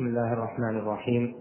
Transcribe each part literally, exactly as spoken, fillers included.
بسم الله الرحمن الرحيم.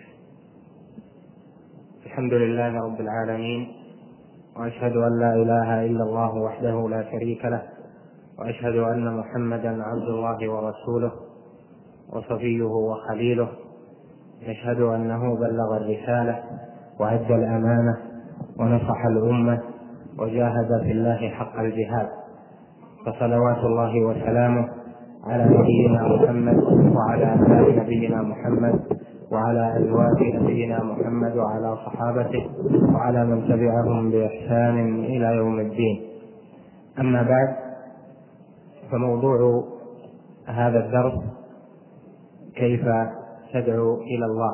الحمد لله رب العالمين، وأشهد أن لا إله إلا الله وحده لا شريك له، وأشهد أن محمدا عبد الله ورسوله وصفيه وخليله. نشهد أنه بلغ الرسالة وأدى الأمانة ونصح الأمة وجاهد في الله حق الجهاد، فصلوات الله وسلامه على نبينا محمد وعلى آل نبينا محمد وعلى أزواج نبينا محمد وعلى صحابته وعلى من تبعهم بإحسان إلى يوم الدين. أما بعد، فموضوع هذا الدرس كيف تدعو إلى الله.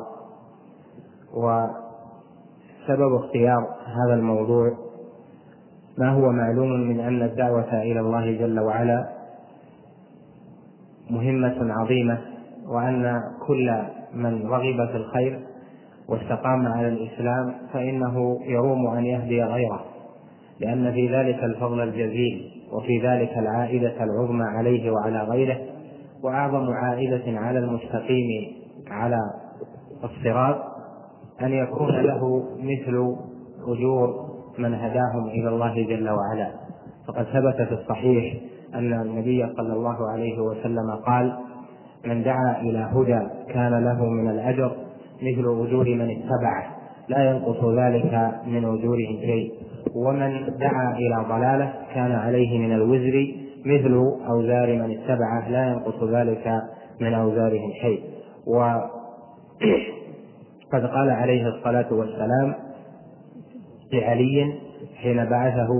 وسبب اختيار هذا الموضوع ما هو معلوم من أن الدعوة إلى الله جل وعلا مهمة عظيمة، وأن كل من رغب في الخير واستقام على الإسلام فإنه يروم أن يهدي غيره، لأن في ذلك الفضل الجزيل، وفي ذلك العائدة العظمى عليه وعلى غيره، وأعظم عائدة على المستقيم على الصراط أن يكون له مثل أجور من هداهم إلى الله جل وعلا. فقد ثبت في الصحيح أن النبي صلى الله عليه وسلم قال: من دعا إلى هدى كان له من الأجر مثل أجور من اتبعه لا ينقص ذلك من أجورهم شيء، ومن دعا إلى ضلالة كان عليه من الوزر مثل أوزار من اتبعه لا ينقص ذلك من أوزارهم شيء. وقد قال عليه الصلاة والسلام لعلي حين بعثه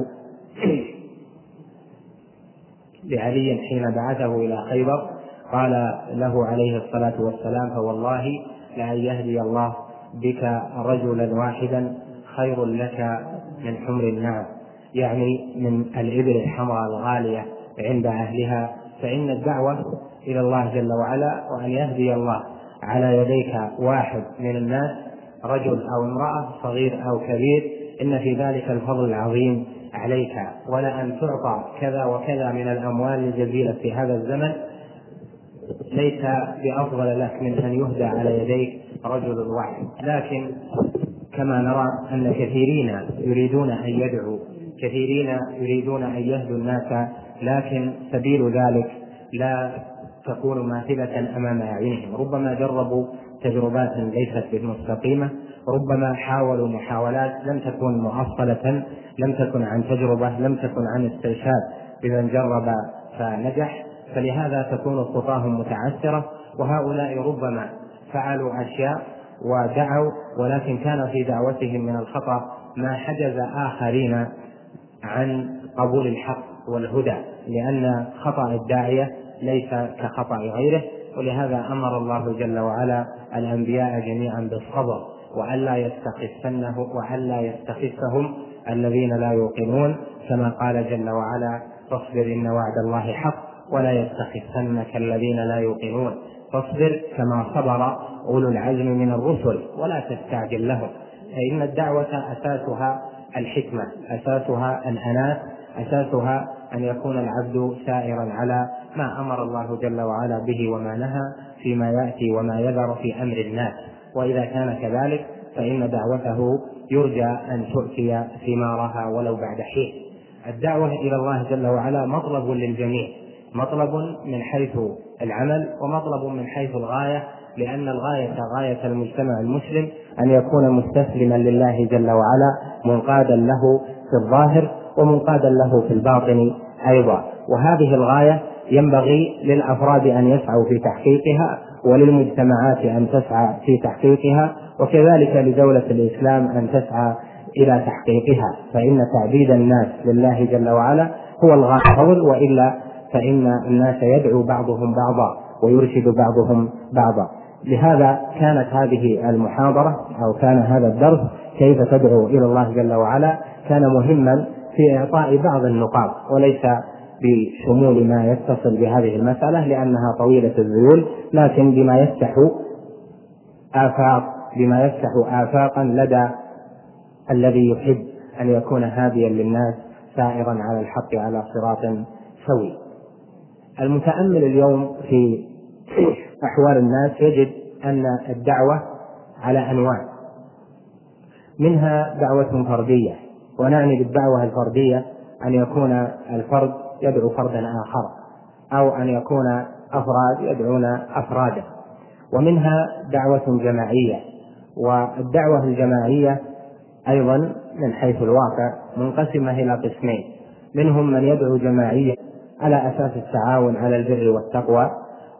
لعلي حين بعثه إلى خيبر، قال له عليه الصلاة والسلام: فوالله لأن يهدي الله بك رجلا واحدا خير لك من حمر النعم، يعني من الإبل الحمراء الغالية عند أهلها. فإن الدعوة إلى الله جل وعلا وأن يهدي الله على يديك واحد من الناس، رجل أو امرأة، صغير أو كبير، إن في ذلك الفضل العظيم عليك، ولأن تعطى كذا وكذا من الأموال الجزيلة في هذا الزمن ليس بأفضل لك من أن يهدى على يديك رجل واحد. لكن كما نرى أن كثيرين يريدون أن يدعوا، كثيرين يريدون أن يهدوا الناس، لكن سبيل ذلك لا تكون ماثلة أمام أعينهم. ربما جربوا تجربات ليست بالمستقيمة، ربما حاولوا محاولات لم تكن مؤصلة، لم تكن عن تجربة، لم تكن عن استرشاد بمن جرب فنجح، فلهذا تكون خطاهم متعثرة. وهؤلاء ربما فعلوا أشياء ودعوا، ولكن كان في دعوتهم من الخطأ ما حجز آخرين عن قبول الحق والهدى، لأن خطأ الداعية ليس كخطأ غيره. ولهذا أمر الله جل وعلا الأنبياء جميعا بالصبر، وألا يستخفنه وألا يستخفهم الذين لا يوقنون، كما قال جل وعلا: فاصبر إن وعد الله حق ولا يستخفنك الذين لا يوقنون. فاصبر كما صبر أولو العزم من الرسل ولا تستعجل لهم، فإن الدعوة أساسها الحكمة، أساسها الأناة، أساسها أن يكون العبد سائرا على ما أمر الله جل وعلا به وما نهى فيما يأتي وما يذر في أمر الناس. وإذا كان كذلك فإن دعوته يرجى أن تؤتي ثمارها ولو بعد حين. الدعوة إلى الله جل وعلا مطلب للجميع، مطلب من حيث العمل ومطلب من حيث الغاية، لأن الغاية غاية المجتمع المسلم أن يكون مستسلما لله جل وعلا، منقادا له في الظاهر ومنقادا له في الباطن أيضا. وهذه الغاية ينبغي للأفراد أن يسعوا في تحقيقها، وللمجتمعات أن تسعى في تحقيقها، وكذلك لدولة الإسلام أن تسعى إلى تحقيقها. فإن تعبيد الناس لله جل وعلا هو الغاية، وإلا فإن الناس يدعو بعضهم بعضا ويرشد بعضهم بعضا. لهذا كانت هذه المحاضرة أو كان هذا الدرس كيف تدعو إلى الله جل وعلا كان مهما في إعطاء بعض النقاط، وليس بشمول ما يتصل بهذه المسألة لأنها طويلة الذيول، لكن بما يفتح آفاق بما يفتح آفاقا لدى الذي يحب أن يكون هاديا للناس سائرا على الحق على صراط سوي. المتأمل اليوم في أحوال الناس يجد أن الدعوة على أنواع، منها دعوة فردية، ونعني بالدعوة الفردية أن يكون الفرد يدعو فردا آخر، أو أن يكون أفراد يدعون أفرادا. ومنها دعوة جماعية، والدعوة الجماعية أيضا من حيث الواقع منقسمة إلى قسمين، منهم من يدعو جماعيا على أساس التعاون على البر والتقوى،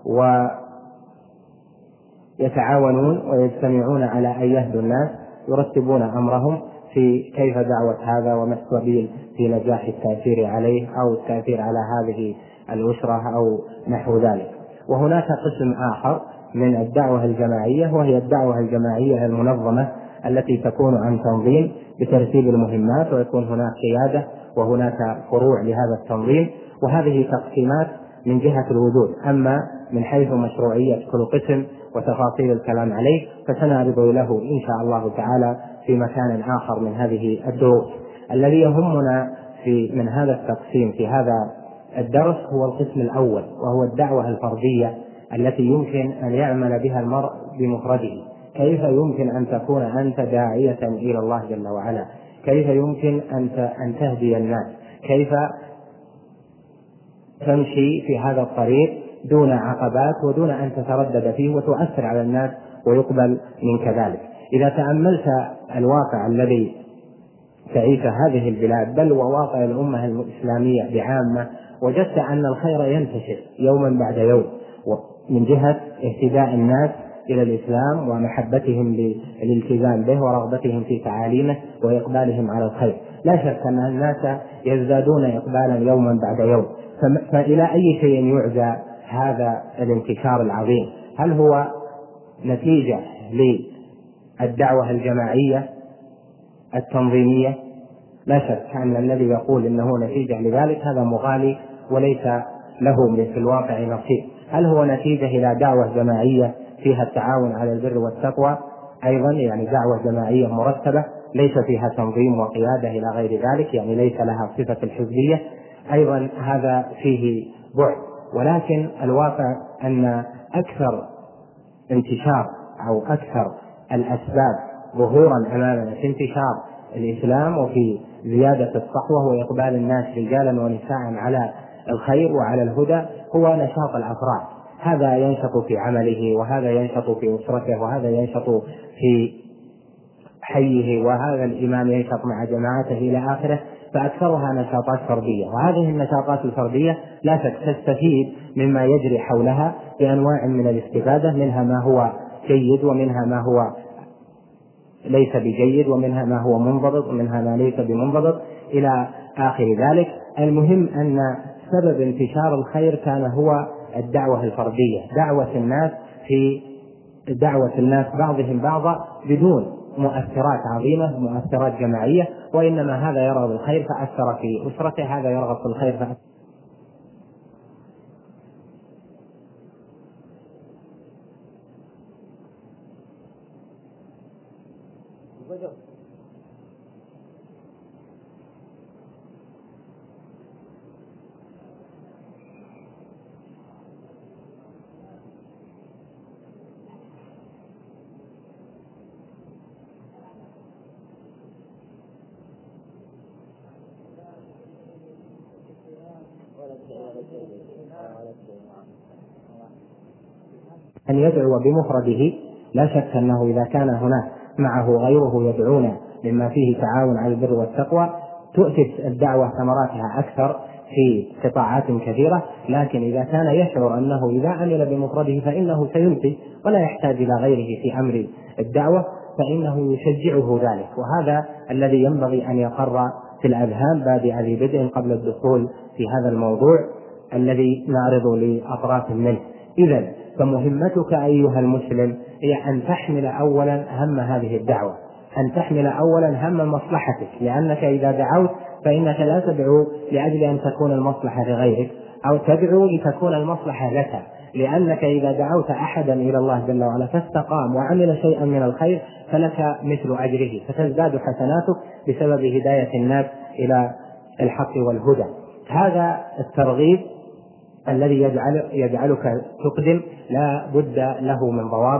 ويتعاونون ويجتمعون على أن يهدوا الناس، يرتبون أمرهم في كيف دعوة هذا وما السبيل في نجاح التأثير عليه أو التأثير على هذه الأسرة أو نحو ذلك. وهناك قسم آخر من الدعوة الجماعية، وهي الدعوة الجماعية المنظمة التي تكون عن تنظيم بترتيب المهمات، ويكون هناك قيادة وهناك فروع لهذا التنظيم، وهذه تقسيمات من جهة الوجود. أما من حيث مشروعية كل قسم وتفاصيل الكلام عليه فسنعرض له إن شاء الله تعالى في مكان آخر من هذه الدروس. الذي يهمنا في من هذا التقسيم في هذا الدرس هو القسم الأول، وهو الدعوة الفردية التي يمكن أن يعمل بها المرء بمفرده. كيف يمكن أن تكون أنت داعية إلى الله جل وعلا؟ كيف يمكن أن تهدي الناس؟ كيف تمشي في هذا الطريق دون عقبات ودون أن تتردد فيه وتؤثر على الناس ويقبل منك ذلك؟ إذا تأملت الواقع الذي تعيش هذه البلاد بل وواقع الأمة الإسلامية بعامة، وجدت أن الخير ينتشر يوما بعد يوم، من جهة اهتداء الناس إلى الإسلام ومحبتهم للالتزام به ورغبتهم في تعاليمه وإقبالهم على الخير. لا شك أن الناس يزدادون إقبالا يوما بعد يوم. فإلى أي شيء يعزى هذا الانتشار العظيم؟ هل هو نتيجة للدعوة الجماعية التنظيمية؟ لا شك أن الذي يقول إنه نتيجة لذلك هذا مغالي وليس له في الواقع نصيب. هل هو نتيجة إلى دعوة جماعية فيها التعاون على البر والتقوى أيضا، يعني دعوة جماعية مرتبة ليس فيها تنظيم وقيادة إلى غير ذلك، يعني ليس لها صفة الحزبية، أيضا هذا فيه بعد. ولكن الواقع أن أكثر انتشار أو أكثر الأسباب ظهورا أمامنا في انتشار الإسلام وفي زيادة الصحوة وإقبال الناس رجالا ونساء على الخير وعلى الهدى هو نشاط الأفراد. هذا ينشط في عمله، وهذا ينشط في أسرته، وهذا ينشط في حيه، وهذا الإمام ينشط مع جماعته إلى آخره، فأكثرها نشاطات فردية. وهذه النشاطات الفردية لا شك تستفيد مما يجري حولها بأنواع من الاستفادة، منها ما هو جيد ومنها ما هو ليس بجيد، ومنها ما هو منضبط ومنها ما ليس بمنضبط إلى آخر ذلك. المهم أن سبب انتشار الخير كان هو الدعوة الفردية، دعوة الناس في دعوة الناس بعضهم بعضا بدون مؤثرات عظيمة، مؤثرات جماعية، وإنما هذا يرغب الخير فأثر في أسرته، هذا يرغب في الخير فأثر. أن يدعو بمفرده لا شك أنه إذا كان هناك معه غيره يدعون مما فيه تعاون على البر والتقوى تؤتي الدعوة ثمراتها أكثر في قطاعات كثيرة. لكن إذا كان يشعر أنه إذا عمل بمفرده فإنه سينتج ولا يحتاج إلى غيره في أمر الدعوة فإنه يشجعه ذلك، وهذا الذي ينبغي أن يقر في الأذهان بادئ ذي بدء قبل الدخول في هذا الموضوع الذي نعرض لأطراف منه. إذن فمهمتك أيها المسلم هي أن تحمل أولا هم هذه الدعوة، أن تحمل أولا هم مصلحتك، لأنك إذا دعوت فإنك لا تدعو لأجل أن تكون المصلحة لغيرك أو تدعو لتكون المصلحة لك، لأنك إذا دعوت أحدا إلى الله جل وعلا فاستقام وعمل شيئا من الخير فلك مثل أجره، فتزداد حسناتك بسبب هداية الناس إلى الحق والهدى. هذا الترغيب الذي يجعل يجعلك تقدم لا بد له من ضوابط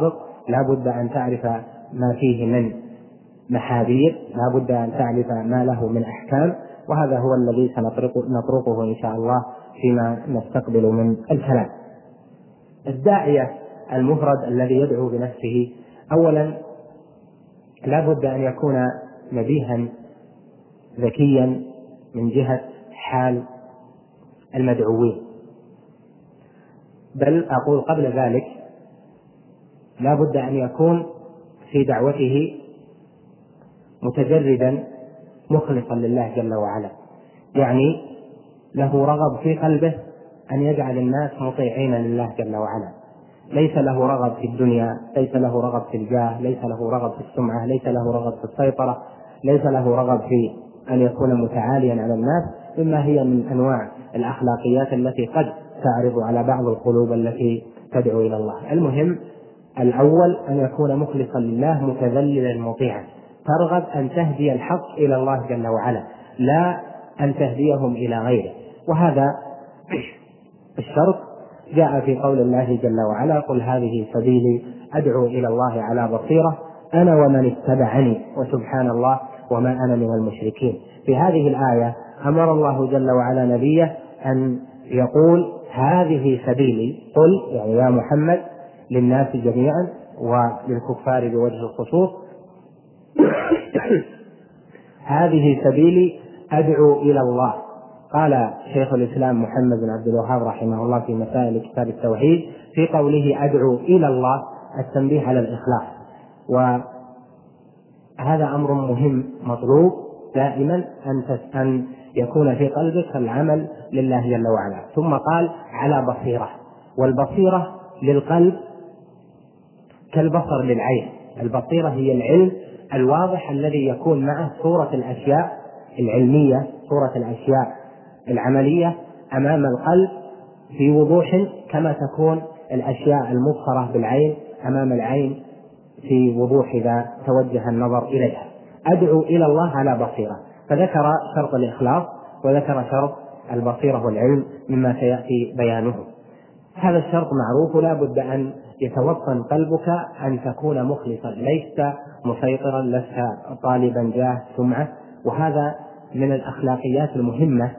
لا بد أن تعرف ما فيه من محاذير، لا بد أن تعرف ما له من أحكام، وهذا هو الذي سنطرقه إن شاء الله فيما نستقبل من الكلام. الداعية المفرد الذي يدعو بنفسه، أولا لا بد أن يكون نبيها ذكيا من جهة حال المدعوين، بل أقول قبل ذلك لا بد أن يكون في دعوته متجردا مخلصا لله جل وعلا، يعني له رغب في قلبه أن يجعل الناس مطيعين لله جل وعلا، ليس له رغب في الدنيا، ليس له رغب في الجاه، ليس له رغب في السمعة، ليس له رغب في السيطرة، ليس له رغب في أن يكون متعاليا على الناس، مما هي من أنواع الأخلاقيات التي قد تعرض على بعض القلوب التي تدعو إلى الله. المهم الأول أن يكون مخلصا لله متذللا مطيعا، ترغب أن تهدي الحق إلى الله جل وعلا، لا أن تهديهم إلى غيره. وهذا الشرط جاء في قول الله جل وعلا: قل هذه سبيلي أدعو إلى الله على بصيرة أنا ومن اتبعني وسبحان الله وما أنا من المشركين. في هذه الآية أمر الله جل وعلا نبيه أن يقول هذه سبيلي، قل يعني يا محمد للناس جميعا وللكفار بوجه الخصوص هذه سبيلي أدعو إلى الله. قال شيخ الإسلام محمد بن عبد الوهاب رحمه الله في مسائل كتاب التوحيد في قوله أدعو إلى الله التنبيه على الإخلاص، وهذا أمر مهم مطلوب دائما أن يكون في قلبك العمل لله جل وعلا. ثم قال على بصيرة، والبصيرة للقلب كالبصر للعين. البصيرة هي العلم الواضح الذي يكون معه صورة الأشياء العلمية، صورة الأشياء العملية أمام القلب في وضوح، كما تكون الأشياء المبصرة بالعين أمام العين في وضوح إذا توجه النظر إليها. أدعو إلى الله على بصيرة، فذكر شرط الإخلاص وذكر شرط البصيرة والعلم مما سيأتي بيانه. هذا الشرط معروف، لا بد أن يتوطن قلبك أن تكون مخلصا، ليس مسيطرا، لست طالبا جاه سمعة. وهذا من الأخلاقيات المهمة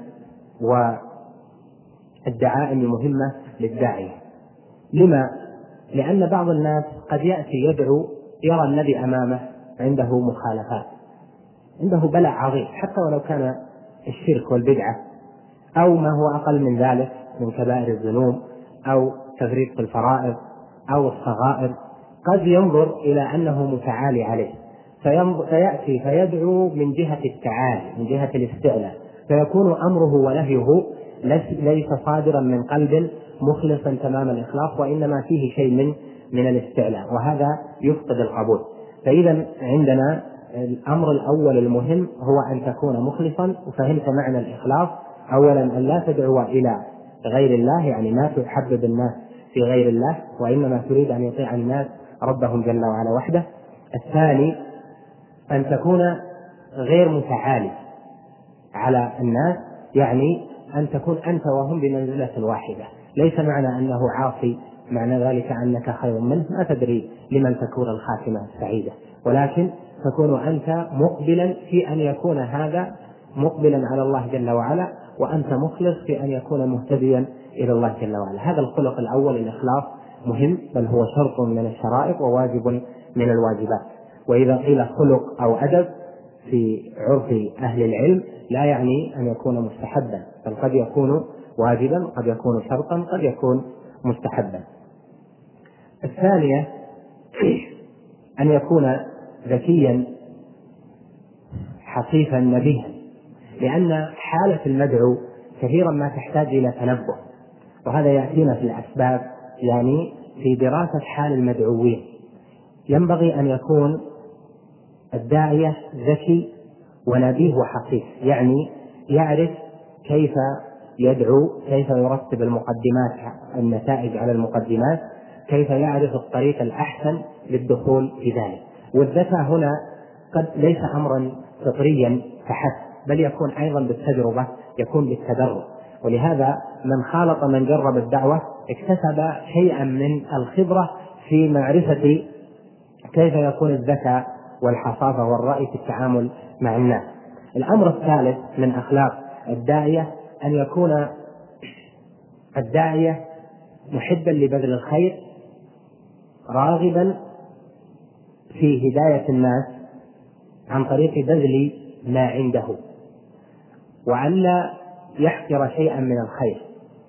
والدعائم المهمة للداعية. لما؟ لأن بعض الناس قد يأتي يدعو يرى الذي أمامه عنده مخالفات، عنده بلاء عظيم، حتى ولو كان الشرك والبدعة أو ما هو أقل من ذلك من كبائر الذنوب أو تفريط في الفرائض أو الصغائر، قد ينظر إلى أنه متعالي عليه فيأتي فيدعو من جهة التعالي، من جهة الاستعلاء، فيكون أمره ونهيه ليس صادرا من قلب مخلصا تمام الإخلاص، وإنما فيه شيء من من الاستعلاء، وهذا يفقد القبول. فإذا عندنا الأمر الأول المهم هو أن تكون مخلصا. وفهمت معنى الإخلاص، أولا أن لا تدعو إلى غير الله، يعني ما تحبب الناس في غير الله، وإنما تريد أن يطيع الناس ربهم جل وعلا وحده. الثاني أن تكون غير متعالي على الناس، يعني أن تكون أنت وهم بمنزلة واحدة، ليس معنى أنه عاصي معنى ذلك أنك خير منه، ما تدري لمن تكون الخاتمة السعيدة، ولكن تكون أنت مقبلا في أن يكون هذا مقبلا على الله جل وعلا، وأنت مخلص في أن يكون مهتديا إلى الله جل وعلا. هذا الخلق الأول الإخلاص مهم، بل هو شرط من الشرائط وواجب من الواجبات. وإذا قيل خلق أو أدب في عرف أهل العلم لا يعني أن يكون مستحبا، بل قد يكون واجبا، قد يكون شرطا، قد يكون مستحبا. الثانية أن يكون ذكيا حصيفا نبيها، لأن حالة المدعو كثيرا ما تحتاج إلى تنبه، وهذا يأتينا في الأسباب، يعني في دراسة حال المدعوين ينبغي أن يكون الداعية ذكي ونبيه وحصيف، يعني يعرف كيف يدعو، كيف يرتب المقدمات النتائج على المقدمات، كيف يعرف الطريق الأحسن للدخول في ذلك. والذكاء هنا قد ليس أمرا فطريا فحسب، بل يكون أيضا بالتجربة، يكون بالتدرب. ولهذا من خالط من جرب الدعوة اكتسب شيئا من الخبرة في معرفة كيف يكون الذكاء والحصافة والرأي في التعامل مع الناس. الأمر الثالث من أخلاق الداعية أن يكون الداعية محبا لبذل الخير، راغبا في هداية الناس عن طريق بذل ما عنده، وألا يحقر شيئا من الخير،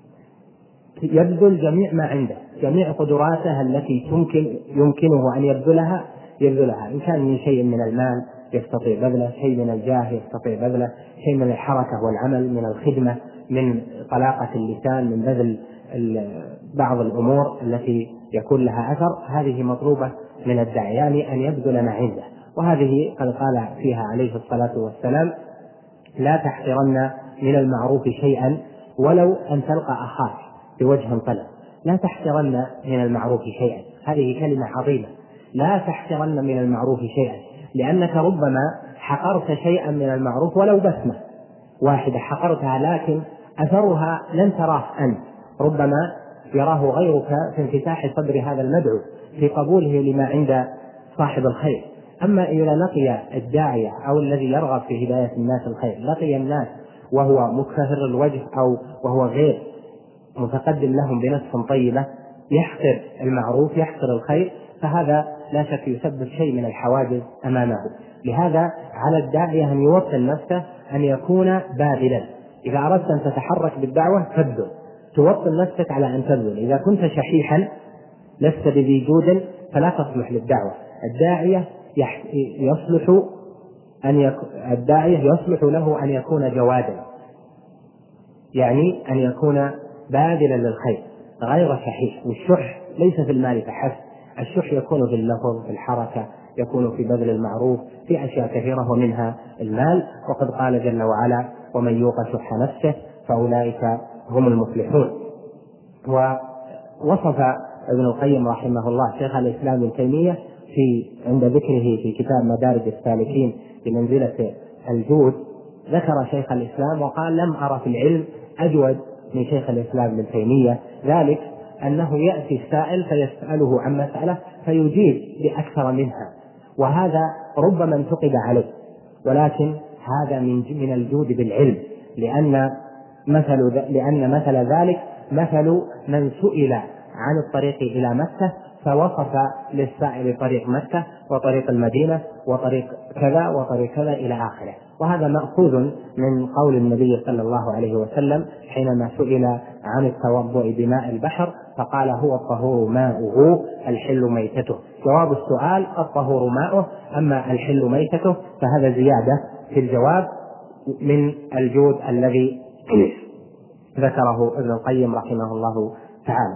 يبذل جميع ما عنده، جميع قدراته التي يمكن يمكنه أن يبذلها يبذلها، إن كان من شيء من المال يستطيع بذله، شيء من الجاه يستطيع بذله، شيء من الحركة والعمل، من الخدمة، من طلاقة اللسان، من بذل بعض الأمور التي يكون لها أثر. هذه مطلوبة من الداعي، يعني أن يبذل ما عنده. وهذه قد قال فيها عليه الصلاة والسلام: لا تحقرن من المعروف شيئا ولو أن تلقى أخاك بوجه طلق. لا تحقرن من المعروف شيئا، هذه كلمة عظيمة. لا تحقرن من المعروف شيئا، لأنك ربما حقرت شيئا من المعروف ولو بسمة واحدة حقرتها، لكن أثرها لن تراه أنت، ربما يراه غيرك في انفتاح صدر هذا المدعو، في قبوله لما عند صاحب الخير. أما إذا لقي الداعية أو الذي يرغب في هداية الناس الخير لقي الناس وهو مكفر الوجه أو وهو غير متقدم لهم بنفس طيبة، يحقر المعروف، يحقر الخير، فهذا لا شك يسبب شيء من الحواجز أمامه. لهذا على الداعية أن يوطن نفسه أن يكون باذلا. إذا أردت أن تتحرك بالدعوة فابذل، توطن نفسك على أن تبذل. إذا كنت شحيحا لست بذي جود فلا تصلح للدعوة. الداعية يصلح أن يك... الداعية يصلح له أن يكون جوادا، يعني أن يكون باذلا للخير غير شحيح. والشح ليس في المال فحسب، الشح يكون في اللفظ، في الحركة، يكون في بذل المعروف، في أشياء كثيرة ومنها المال. وقد قال جل وعلا: ومن يوق شح نفسه فأولئك هم المفلحون. ووصف ابن القيم رحمه الله شيخ الإسلام ابن تيمية في عند ذكره في كتاب مدارج السالكين بمنزلة الجود، ذكر شيخ الإسلام وقال: لم أرى في العلم أجود من شيخ الإسلام ابن تيمية، ذلك أنه يأتي السائل فيسأله عن مسألة فيجيب بأكثر منها، وهذا ربما انتقد عليه، ولكن هذا من من الجود بالعلم، لأن مثل لأن مثل ذلك مثل من سئل عن الطريق إلى مكة فوصف للسائل طريق مكة وطريق المدينة وطريق كذا وطريق كذا إلى آخره. وهذا مأخوذ من قول النبي صلى الله عليه وسلم حينما سئل عن التوضؤ بماء البحر فقال: هو الطهور ماؤه الحل ميتته. جواب السؤال: الطهور ماؤه، أما الحل ميتته فهذا زيادة في الجواب من الجود الذي ذكره ابن القيم رحمه الله تعالى.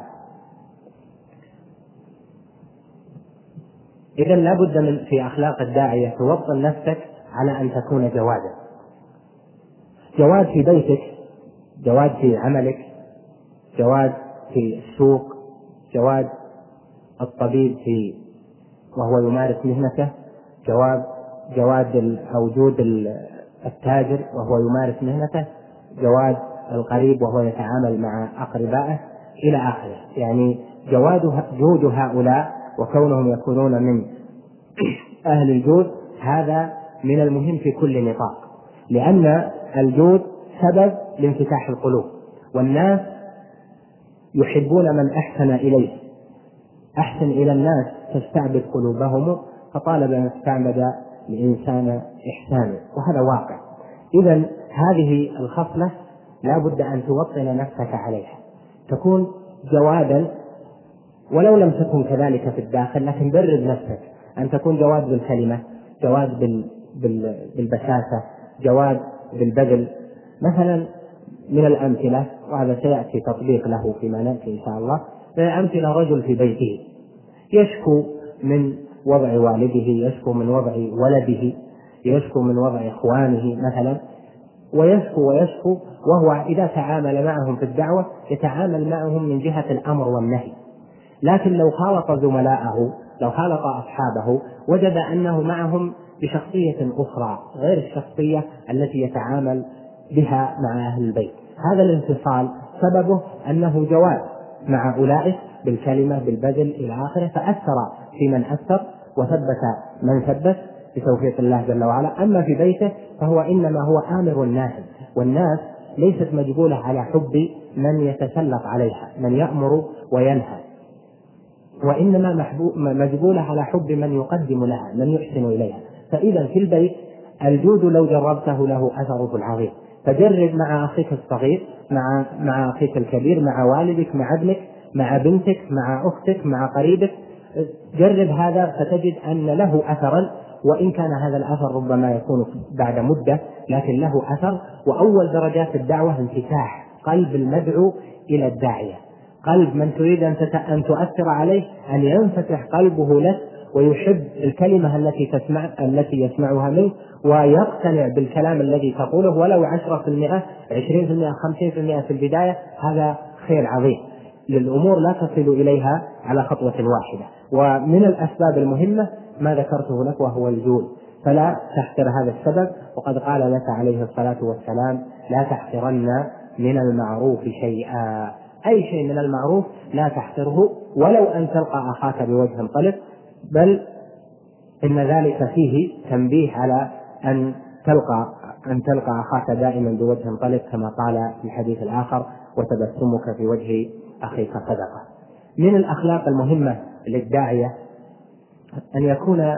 إذن لا بد من في أخلاق الداعية توطن نفسك على أن تكون جوادا. جواد في بيتك، جواد في عملك، جواد في السوق، جواد الطبيب في وهو يمارس مهنته، جواد جواد أو جود التاجر وهو يمارس مهنته، جواد القريب وهو يتعامل مع أقربائه إلى آخره. يعني جواد جود هؤلاء وكونهم يكونون من أهل الجود هذا من المهم في كل نطاق، لأن الجود سبب لانفتاح القلوب، والناس يحبون من أحسن إليه. أحسن إلى الناس تستعبد قلوبهم، فطالب أن استعبد الإنسان إحسانه، وهذا واقع. إذن هذه الخصلة لا بد أن توطن نفسك عليها، تكون جوادا ولو لم تكن كذلك في الداخل، لكن برد نفسك أن تكون جواد بالكلمة، جواد بال... بال... بالبشاشة، جواد بالبذل. مثلا من الأمثلة، وهذا سيأتي تطبيق له فيما نأتي إن شاء الله، من الأمثلة رجل في بيته يشكو من وضع والده، يشكو من وضع ولده، يشكو من وضع إخوانه مثلا، ويشكو ويشكو وهو إذا تعامل معهم في الدعوة يتعامل معهم من جهة الأمر والنهي. لكن لو خالط زملائه، لو خالط أصحابه، وجد أنه معهم بشخصية أخرى غير الشخصية التي يتعامل بها مع أهل البيت. هذا الانفصال سببه أنه جواد مع أولئك بالكلمة بالبذل إلى آخره، فأثر في من أثر، وثبت من ثبت بتوفيق الله جل وعلا. أما في بيته فهو إنما هو آمر ناهي، والناس ليست مجبولة على حب من يتسلط عليها، من يأمر وينهى، وإنما مجبولة على حب من يقدم لها، من يحسن إليها. فإذا في البيت الجود لو جربته له أثره العظيم. فجرب مع أخيك الصغير، مع مع أخيك الكبير، مع والدك، مع ابنك، مع بنتك، مع أختك، مع قريبك، جرب هذا فتجد أن له أثرا، وإن كان هذا الأثر ربما يكون بعد مدة لكن له أثر. وأول درجات الدعوة انفتاح قلب المدعو إلى الداعية، قلب من تريد أن تؤثر عليه أن ينفتح قلبه لك ويحب الكلمة التي تسمع التي يسمعها منك، ويقتنع بالكلام الذي تقوله ولو عشرة في المئة، عشرين في المئة، خمسين في المئة في البداية. هذا خير عظيم للأمور لا تصل إليها على خطوة واحدة. ومن الأسباب المهمة ما ذكرته لك وهو الجود، فلا تحتر هذا السبب. وقد قال لك عليه الصلاة والسلام: لا تحترن من المعروف شيئا، أي شيء من المعروف لا تحتره، ولو أن تلقى أخاك بوجه طلق، بل إن ذلك فيه تنبيه على أن تلقى أن تلقى أخاك دائما بوجه طلق، كما قال في الحديث الآخر: وتبسمك في وجه أخيك صدقة. من الأخلاق المهمة للداعية أن يكون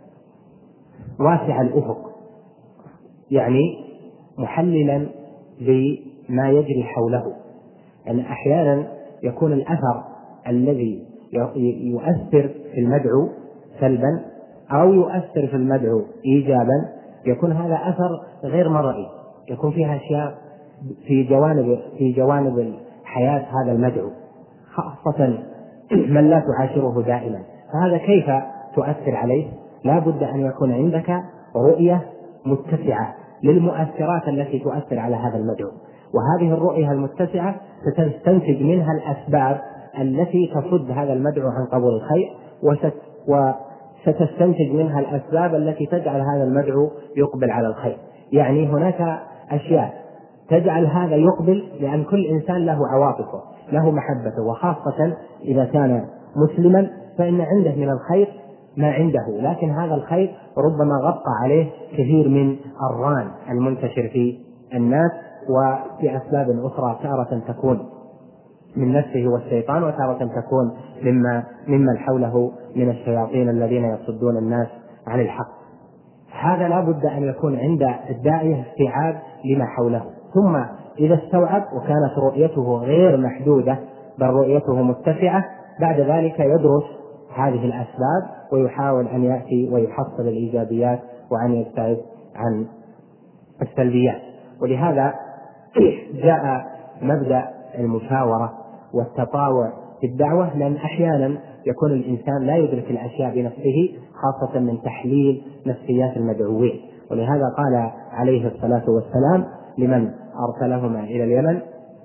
واسع الأفق، يعني محللا لما يجري حوله. يعني أحيانا يكون الأثر الذي يؤثر في المدعو سلبا أو يؤثر في المدعو إيجابا، يكون هذا أثر غير مرئي، يكون فيها أشياء في جوانب في جوانب حياة هذا المدعو، خاصة من لا تعاشره دائما. فهذا كيف تؤثر عليه؟ لا بد أن يكون عندك رؤية متسعة للمؤثرات التي تؤثر على هذا المدعو، وهذه الرؤية المتسعة ستستنتج منها الأسباب التي تصد هذا المدعو عن قبول الخير، وستستنتج منها الأسباب التي تجعل هذا المدعو يقبل على الخير. يعني هناك أشياء تجعل هذا يقبل، لأن كل إنسان له عواطفه، له محبته، وخاصة إذا كان مسلما فإن عنده من الخير ما عنده، لكن هذا الخير ربما غطى عليه كثير من الران المنتشر في الناس، وبأسباب أخرى تارة تكون من نفسه والشيطان، وتارة تكون مما ممن حوله من الشياطين الذين يصدون الناس عن الحق. هذا لا بد أن يكون عند الداعية استيعاب لما حوله، ثم إذا استوعب وكانت رؤيته غير محدودة بل رؤيته متسعة، بعد ذلك يدرس هذه الأسباب ويحاول أن يأتي ويحصل الإيجابيات وأن يبتعد عن السلبيات. ولهذا جاء مبدأ المشاورة والتطاوع في الدعوة، لأن أحيانا يكون الإنسان لا يدرك الأشياء بنفسه، خاصة من تحليل نفسيات المدعوين. ولهذا قال عليه الصلاة والسلام لمن أرسلهما إلى اليمن: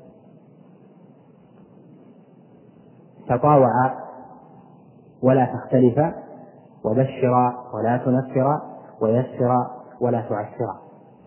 تطاوعا ولا تختلفا، وبشرا ولا تنفرا، ويسرا ولا تعسرا.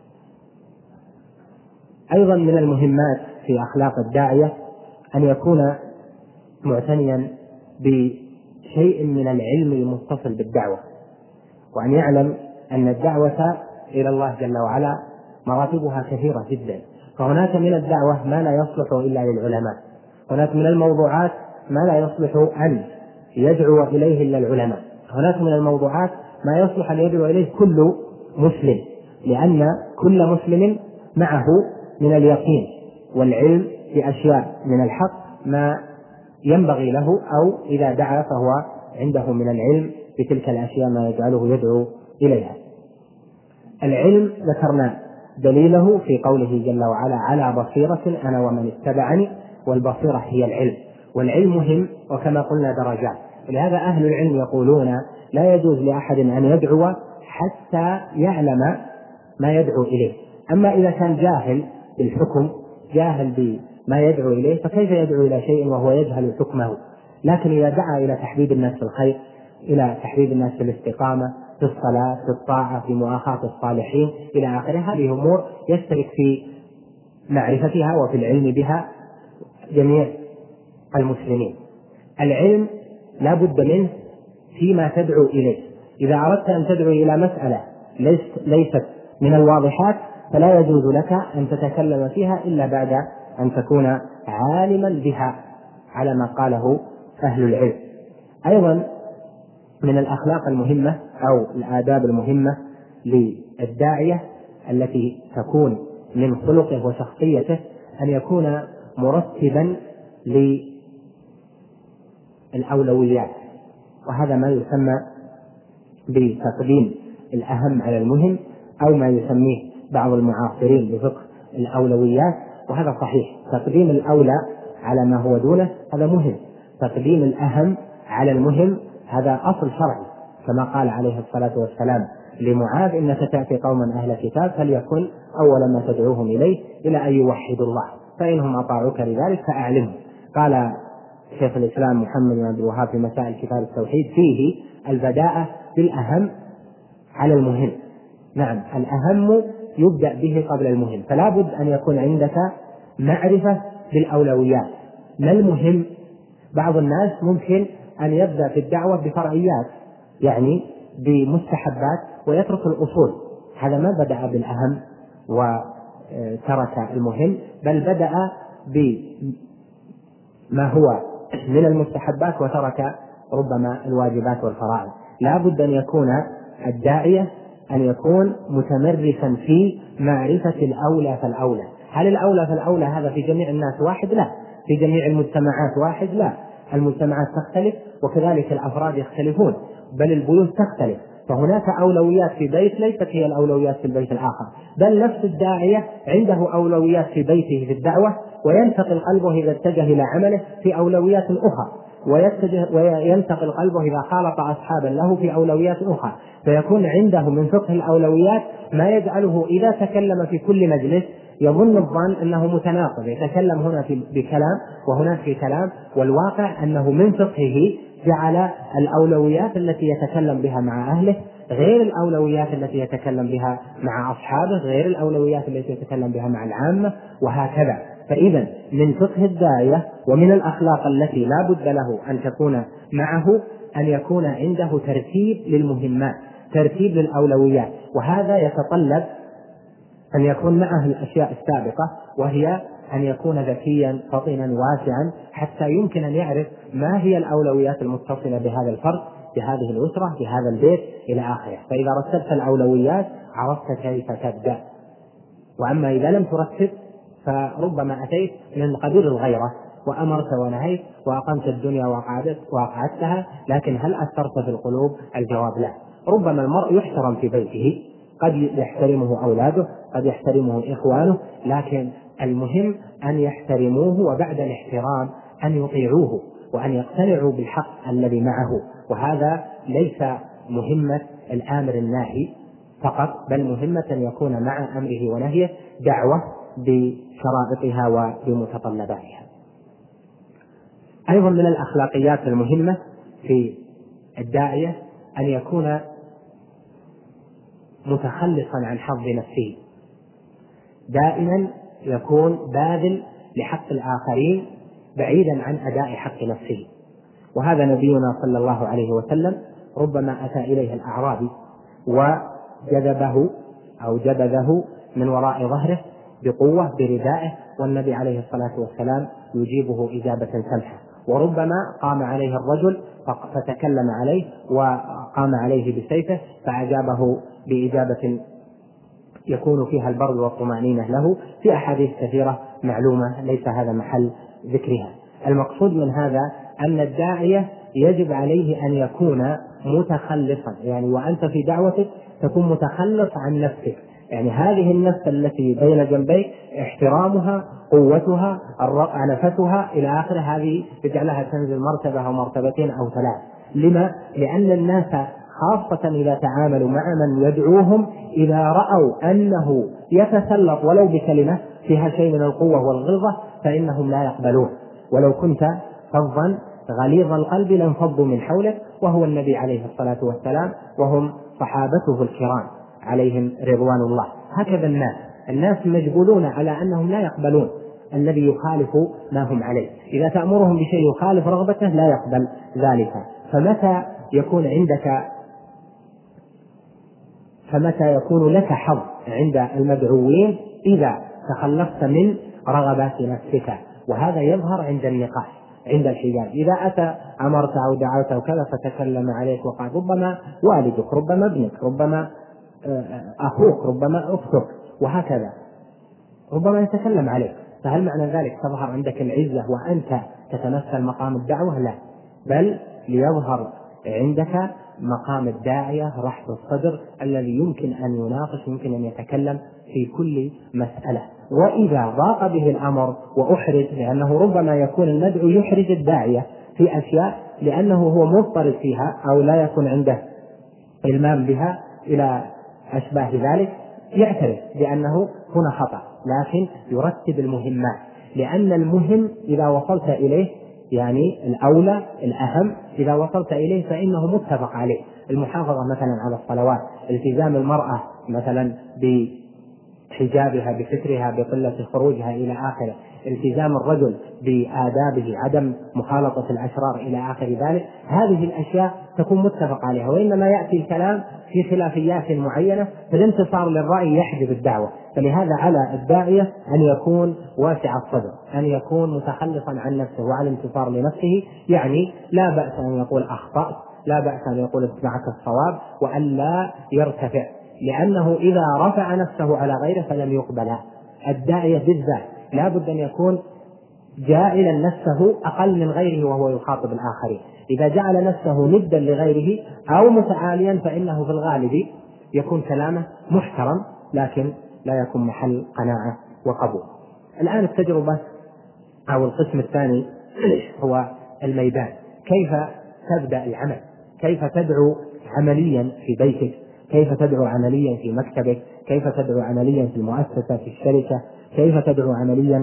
أيضا من المهمات في أخلاق الداعية أن يكون معتنيا بشيء من العلم المتصل بالدعوة، وأن يعلم أن الدعوة إلى الله جل وعلا مراتبها كثيرة جدا. فهناك من الدعوة ما لا يصلح إلا للعلماء، هناك من الموضوعات ما لا يصلح أن يدعو إليه إلا العلماء، هناك من الموضوعات ما يصلح أن يدعو إليه كل مسلم، لأن كل مسلم معه من اليقين والعلم في أشياء من الحق ما ينبغي له، أو إذا دعا فهو عنده من العلم بتلك الأشياء ما يجعله يدعو إليها. العلم ذكرنا دليله في قوله جل وعلا: على بصيرة أنا ومن اتبعني، والبصيرة هي العلم، والعلم مهم، وكما قلنا درجات. ولهذا أهل العلم يقولون لا يجوز لأحد أن يدعو حتى يعلم ما يدعو إليه. أما إذا كان جاهل بالحكم، جاهل بما يدعو إليه، فكيف يدعو إلى شيء وهو يجهل حكمه؟ لكن إذا دعا إلى تحبيب الناس في الخير، إلى تحبيب الناس في الاستقامة، في الصلاة، في الطاعة، في مؤاخاة الصالحين إلى آخره، هذه أمور يشترك في معرفتها وفي العلم بها جميع المسلمين. العلم لا بد منه فيما تدعو إليه، إذا أردت أن تدعو إلى مسألة ليست من الواضحات فلا يجوز لك أن تتكلم فيها إلا بعد أن تكون عالما بها على ما قاله أهل العلم. أيضا من الأخلاق المهمة أو الآداب المهمة للداعية التي تكون من خلقه وشخصيته أن يكون مرتبا للأولويات، وهذا ما يسمى بتقديم الأهم على المهم، أو ما يسميه بعض المعاصرين بفقه الأولويات. وهذا صحيح، تقديم الأولى على ما هو دونه هذا مهم، تقديم الأهم على المهم هذا أصل شرعي، كما قال عليه الصلاة والسلام لمعاذ: إنك تأتي قوما أهل كتاب فليكن أول ما تدعوهم إليه إلى أن يوحدوا الله فإنهم أطاعوك لذلك فأعلمهم. قال شيخ الإسلام محمد بن عبد الوهاب في مسائل كتاب التوحيد: فيه البداءة بالأهم على المهم. نعم، الأهم يبدأ به قبل المهم، فلا بد أن يكون عندك معرفة بالأولويات. ما المهم؟ بعض الناس ممكن أن يبدأ في الدعوة بفرعيات، يعني بمستحبات، ويترك الأصول. هذا ما بدأ بالأهم وترك المهم، بل بدأ بما هو من المستحبات وترك ربما الواجبات والفرائض. لا بد أن يكون الداعية أن يكون متمرسا في معرفة الأولى فالأولى. هل الأولى فالأولى هذا في جميع الناس واحد؟ لا. في جميع المجتمعات واحد؟ لا. المجتمعات تختلف، وكذلك الأفراد يختلفون، بل البيوت تختلف، فهناك أولويات في بيت ليست هي الأولويات في البيت الآخر، بل نفس الداعية عنده أولويات في بيته في الدعوة، وينتقل قلبه إذا اتجه إلى عمله في أولويات أخرى، وينتقل قلبه إذا خالط أصحابا له في أولويات أخرى، فيكون عنده من فقه الأولويات ما يجعله إذا تكلم في كل مجلس يظن الظن أنه متناقض، يتكلم هنا في بكلام وهناك في كلام، والواقع أنه من فقهه جعل الأولويات التي يتكلم بها مع أهله غير الأولويات التي يتكلم بها مع أصحابه، غير الأولويات التي يتكلم بها مع العامة، وهكذا. فإذا من فقه الداعية ومن الأخلاق التي لا بد له أن تكون معه أن يكون عنده ترتيب للمهمات، ترتيب للأولويات، وهذا يتطلب أن يكون معه الأشياء السابقة، وهي أن يكون ذكيا فطنا واسعا حتى يمكن أن يعرف ما هي الأولويات المتصلة بهذا الفرد، بهذه الأسرة، بهذا البيت إلى آخره. فإذا رتبت الأولويات عرفت كيف تبدأ. وأما إذا لم ترتب فربما أتيت من قبيل الغيرة وأمرت ونهيت وأقمت الدنيا وقعدتها، لكن هل أثرت في القلوب؟ الجواب لا. ربما المرء يحترم في بيته، قد يحترمه أولاده، قد يحترمه إخوانه، لكن المهم أن يحترموه، وبعد الاحترام أن يطيعوه وأن يقتنعوا بالحق الذي معه. وهذا ليس مهمة الآمر الناهي فقط، بل مهمة أن يكون مع أمره ونهيه دعوة بشرائطها وبمتطلباتها. أيضا من الأخلاقيات المهمة في الداعية أن يكون متخلصا عن حظ نفسه، دائما يكون باذل لحق الآخرين بعيدا عن أداء حق نفسه. وهذا نبينا صلى الله عليه وسلم ربما أتى إليه الأعرابي وجذبه أو جبذه من وراء ظهره بقوة بردائه، والنبي عليه الصلاة والسلام يجيبه إجابة سمحة. وربما قام عليه الرجل فتكلم عليه وقام عليه بسيفه فأجابه بإجابة يكون فيها البر والطمأنينة له، في أحاديث كثيرة معلومة ليس هذا محل ذكرها. المقصود من هذا أن الداعية يجب عليه أن يكون متخلصا، يعني وأنت في دعوتك تكون متخلص عن نفسك، يعني هذه النفس التي بين جنبيك احترامها، قوتها، عنفتها إلى آخر، هذه تجعلها تنزل مرتبة أو مرتبتين أو ثلاث. لما؟ لأن الناس خاصة إذا تعاملوا مع من يدعوهم إذا رأوا أنه يتسلط ولو بكلمة فيها شيء من القوة والغلظة فإنهم لا يقبلون. ولو كنت فظا غليظ القلب لانفضوا من حولك، وهو النبي عليه الصلاة والسلام وهم صحابته الكرام عليهم رضوان الله. هكذا الناس الناس مجبولون على أنهم لا يقبلون الذي يخالف ما هم عليه، إذا تأمرهم بشيء يخالف رغبته لا يقبل ذلك. فمتى يكون عندك فمتى يكون لك حظ عند المدعوين إذا تخلصت من رغبات نفسك، وهذا يظهر عند النقاش عند الحجاب. إذا أتى أمرت أو دعوت أو كذا فتكلم عليك وقال ربما والدك، ربما ابنك، ربما أخوك، ربما أختك، وهكذا ربما يتكلم عليك، فهل معنى ذلك تظهر عندك العزة وأنت تتمثل مقام الدعوة؟ لا، بل ليظهر عندك مقام الداعية رحب الصدر الذي يمكن أن يناقش، يمكن أن يتكلم في كل مسألة. وإذا ضاق به الأمر وأحرج، لأنه ربما يكون المدعو يحرج الداعية في أشياء لأنه هو مضطرب فيها أو لا يكون عنده إلمام بها إلى أشباه ذلك، يعترف بأنه هنا خطأ، لكن يرتب المهمات، لأن المهم إذا وصلت إليه يعني الأولى الأهم إذا وصلت إليه فإنه متفق عليه. المحافظة مثلا على الصلوات، التزام المرأة مثلا بحجابها بسترها بقلة خروجها إلى آخره، التزام الرجل بآدابه، عدم مخالطة الأشرار إلى آخر ذلك، هذه الأشياء تكون متفق عليها. وإنما يأتي الكلام في خلافيات معينة فالانتصار للرأي يحجب الدعوة. فلهذا على الداعية أن يكون واسع الصدر، أن يكون متخلصا عن نفسه وعلى الانتصار لنفسه، يعني لا بأس أن يقول أخطأت، لا بأس أن يقول اتبعك الصواب، وأن لا يرتفع، لأنه إذا رفع نفسه على غيره فلم يقبل. الداعية بالذات لا بد أن يكون جاعلا نفسه أقل من غيره وهو يخاطب الآخرين. إذا جعل نفسه ندا لغيره أو متعاليا فإنه في الغالب يكون كلامه محترم لكن لا يكون محل قناعة وقبول. الآن التجربة أو القسم الثاني هو الميدان، كيف تبدأ العمل، كيف تدعو عمليا في بيتك، كيف تدعو عمليا في مكتبك، كيف تدعو عمليا في المؤسسة في الشركة، كيف تدعو عمليا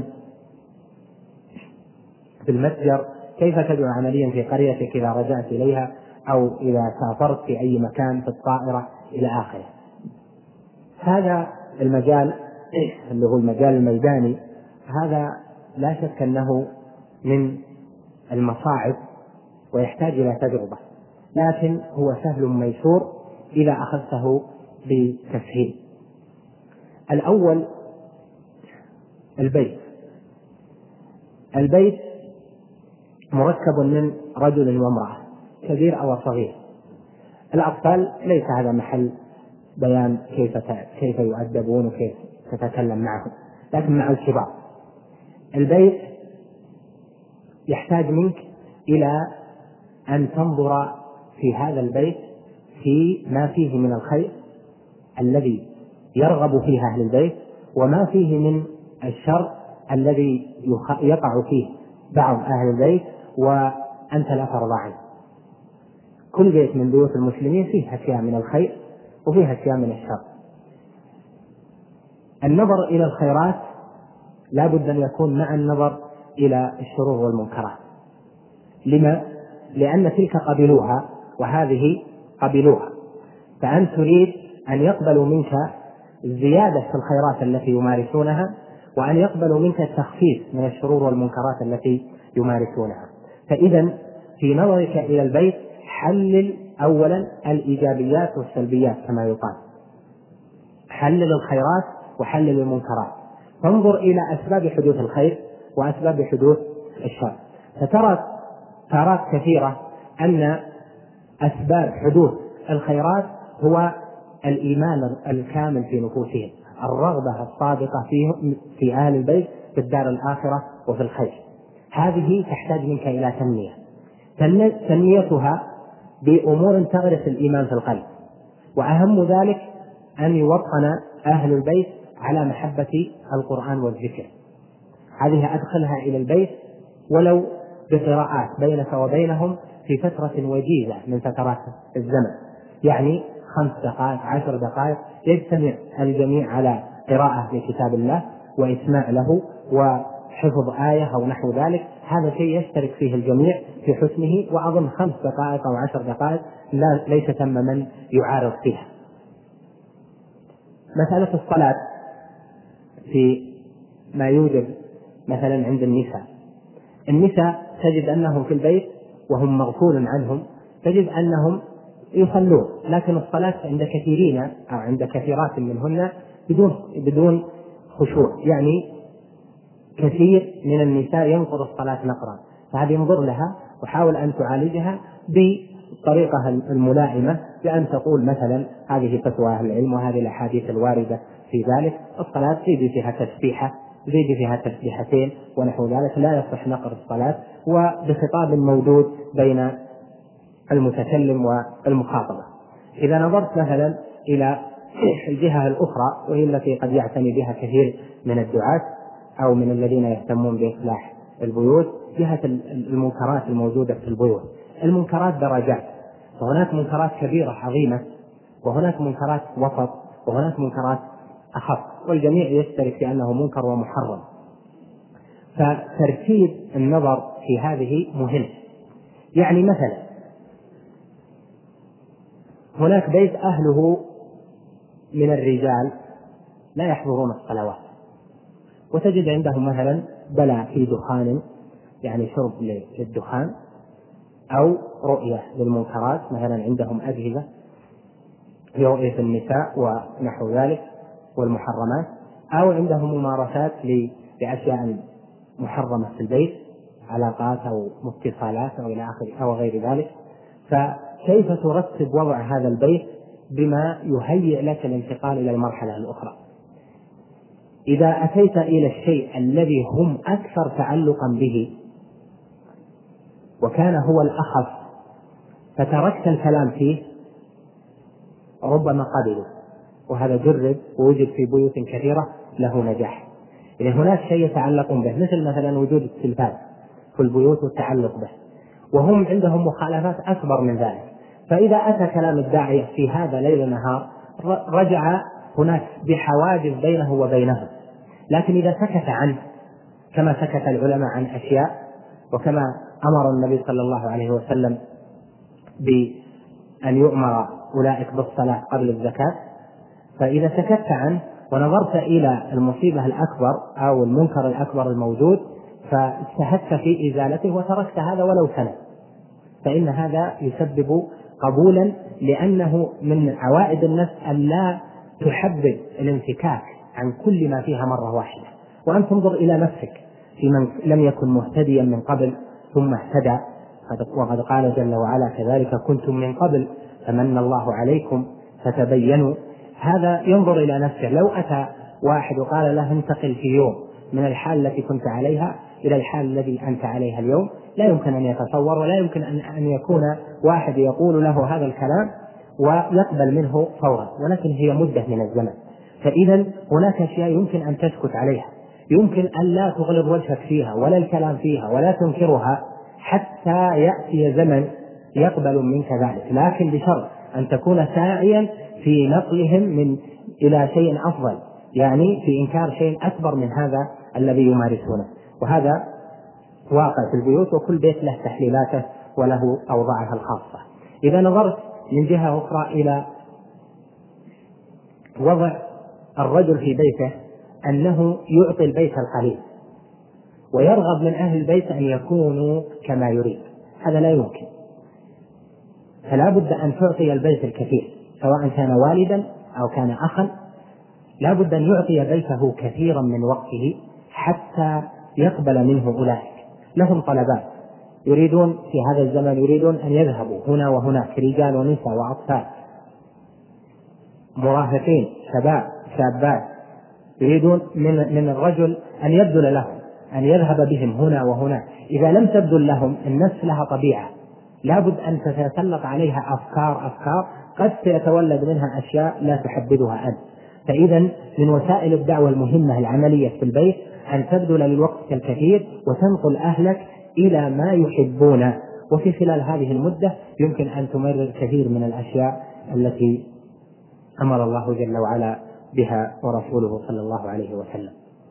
في المتجر، كيف تدعو عمليا في قريتك إذا رجعت إليها أو إذا سافرت في أي مكان في الطائرة إلى آخره. هذا المجال اللي هو المجال الميداني، هذا لا شك أنه من المصاعب ويحتاج إلى تجربة، لكن هو سهل ميسور إذا أخذته بتسهيل. الأول البيت. البيت مركب من رجل وامرأة، كبير أو صغير. الأطفال ليس هذا محل بيان كيف كيف يؤدبون وكيف تتكلم معهم، لكن مع الكبار. البيت يحتاج منك إلى أن تنظر في هذا البيت في ما فيه من الخير الذي يرغب فيه أهل البيت، وما فيه من الشر الذي يقع فيه بعض أهل البيت وأنت لا ترضى عنه. كل بيت من بيوت المسلمين فيه أشياء من الخير وفيه أشياء من الشر. النظر إلى الخيرات لا بد أن يكون مع النظر إلى الشرور والمنكرات. لما؟ لأن تلك قبلوها وهذه قبلوها، فأنت تريد أن يقبلوا منك زيادة في الخيرات التي يمارسونها، وأن يقبلوا منك التخفيف من الشرور والمنكرات التي يمارسونها. فإذا في نظرك إلى البيت حلل أولا الإيجابيات والسلبيات كما يقال، حلل الخيرات وحلل المنكرات، فانظر إلى أسباب حدوث الخير وأسباب حدوث الشر. فترى تارات كثيرة أن أسباب حدوث الخيرات هو الإيمان الكامل في نفوسهم، الرغبة الصادقة في في أهل البيت في الدار الآخرة وفي الخير. هذه تحتاج منك إلى تنمية، تنميتها بأمور تغرس الإيمان في القلب، وأهم ذلك أن يوطن أهل البيت على محبة القرآن والذكر. هذه أدخلها إلى البيت ولو بقراءات بينك وبينهم في فترة وجيزة من فترات الزمن، يعني خمس دقائق عشر دقائق يجتمع الجميع على قراءة لكتاب الله وإسماع له وحفظ آية أو نحو ذلك. هذا شيء يشترك فيه الجميع في حسنه، وأظن خمس دقائق أو عشر دقائق لا ليس ثم من يعارض فيها. مسألة الصلاة في ما يوجد مثلا عند النساء، النساء تجد أنهم في البيت وهم مغفول عنهم، تجد أنهم يصلون، لكن الصلاة عند كثيرين أو عند كثيرات منهن بدون بدون خشوع، يعني كثير من النساء ينقض الصلاة نقرا، فهذه انظر لها وحاول أن تعالجها بطريقة الملائمة، بأن تقول مثلا هذه فتوى أهل العلم وهذه الأحاديث الواردة في ذلك، الصلاة زيد فيها تسبيحة، زيد فيها تسبيحتين ونحو ذلك، لا يصح نقر الصلاة، وبخطاب موجود بين المتكلم والمخاطبة. إذا نظرت مثلا إلى الجهة الأخرى وهي التي قد يعتني بها كثير من الدعاة أو من الذين يهتمون بإصلاح البيوت، جهة المنكرات الموجودة في البيوت. المنكرات درجات، وهناك منكرات كبيرة عظيمة، وهناك منكرات وسط، وهناك منكرات أخف، والجميع يشترك في أنه منكر ومحرم. فترتيب النظر في هذه مهم. يعني مثلا هناك بيت أهله من الرجال لا يحضرون الصلوات، وتجد عندهم مثلا بلاء في دخان، يعني شرب للدخان، أو رؤية للمنكرات، مثلا عندهم أجهزة لرؤية النساء ونحو ذلك والمحرمات، أو عندهم ممارسات لأشياء محرمة في البيت، علاقات أو اتصالات أو إلى آخره أو غير ذلك. فكيف ترتب وضع هذا البيت بما يهيئ لك الانتقال إلى المرحلة الأخرى؟ إذا أتيت إلى الشيء الذي هم أكثر تعلقا به وكان هو الأخف فتركت الكلام فيه، ربما قبلوا، وهذا جرب ووجد في بيوت كثيرة له نجاح. إذا هناك شيء يتعلقون به، مثل مثلا وجود التلفاز في البيوت والتعلق به، وهم عندهم مخالفات أكبر من ذلك، فإذا أتى كلام الداعية في هذا ليل نهار رجع هناك بحواجز بينه وبينهم. لكن إذا سكت عنه كما سكت العلماء عن أشياء، وكما أمر النبي صلى الله عليه وسلم بأن يؤمر أولئك بالصلاة قبل الزكاة، فإذا سكت عنه ونظرت إلى المصيبة الأكبر أو المنكر الأكبر الموجود فاجتهدت في إزالته وتركت هذا ولو سنة، فإن هذا يسبب قبولا، لأنه من عوائد النفس أن لا تحبب الانفكاك عن كل ما فيها مرة واحدة، وأن تنظر إلى نفسك في من لم يكن مهتديا من قبل ثم اهتدى، وقد قال جل وعلا كذلك كنتم من قبل فمن الله عليكم فتبينوا. هذا ينظر إلى نفسه. لو أتى واحد وقال له انتقل في يوم من الحال التي كنت عليها إلى الحال الذي أنت عليها اليوم، لا يمكن أن يتصور، ولا يمكن أن يكون واحد يقول له هذا الكلام ويقبل منه فورا، ولكن هي مدة من الزمن. فإذا هناك أشياء يمكن أن تسكت عليها، يمكن أن لا تغلظ وجهك فيها ولا الكلام فيها ولا تنكرها حتى يأتي زمن يقبل منك ذلك، لكن بشرط أن تكون ساعيا في نقلهم من إلى شيء أفضل، يعني في إنكار شيء أكبر من هذا الذي يمارسونه. وهذا واقع في البيوت، وكل بيت له تحليلاته وله أوضاعها الخاصة. إذا نظرت من جهة أخرى إلى وضع الرجل في بيته أنه يعطي البيت القليل ويرغب من أهل البيت أن يكونوا كما يريد، هذا لا يمكن. فلا بد أن تعطي البيت الكثير، سواء كان والدا أو كان أخا، لا بد أن يعطي بيته كثيرا من وقته حتى يقبل منه أولئك. لهم طلبات، يريدون في هذا الزمن يريدون أن يذهبوا هنا وهناك، رجال ونساء وأطفال، مراهقين، شباب، شابات، يريدون من, من الرجل أن يبذل لهم، أن يذهب بهم هنا وهناك. إذا لم تبذل لهم، النفس لها طبيعة لابد أن تتسلط عليها أفكار أفكار قد سيتولد منها أشياء لا تحبذها أنت. فإذا من وسائل الدعوة المهمة العملية في البيت أن تبذل للوقت الكثير وتنقل أهلك إلى ما يحبون، وفي خلال هذه المدة يمكن أن تمرر كثير من الأشياء التي أمر الله جل وعلا بها ورسوله صلى الله عليه وسلم.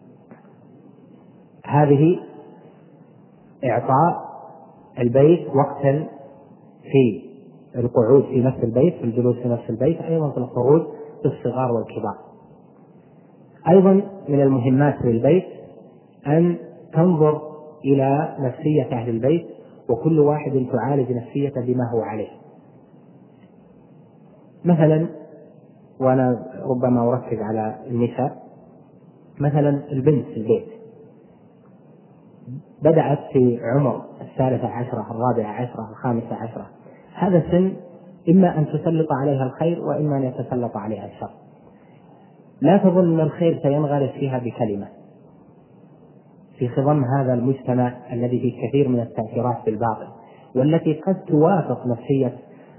هذه إعطاء البيت وقتا في القعود في نفس البيت، في الجلوس في نفس البيت، أيضا في الخروج بالصغار والكبار. أيضا من المهمات في البيت أن تنظر إلى نفسية أهل البيت، وكل واحد تعالج نفسيته بما هو عليه. مثلا، وأنا ربما أركز على النساء، مثلا البنت في البيت بدأت في عمر الثالثة عشرة، الرابعة عشرة، الخامسة عشرة، هذا السن إما أن تسلط عليها الخير وإما أن يتسلط عليها الشر. لا تظن أن الخير سينغرس فيها بكلمة في خضم هذا المجتمع الذي فيه كثير من التأثيرات بالباطل، والتي قد توافق نفسية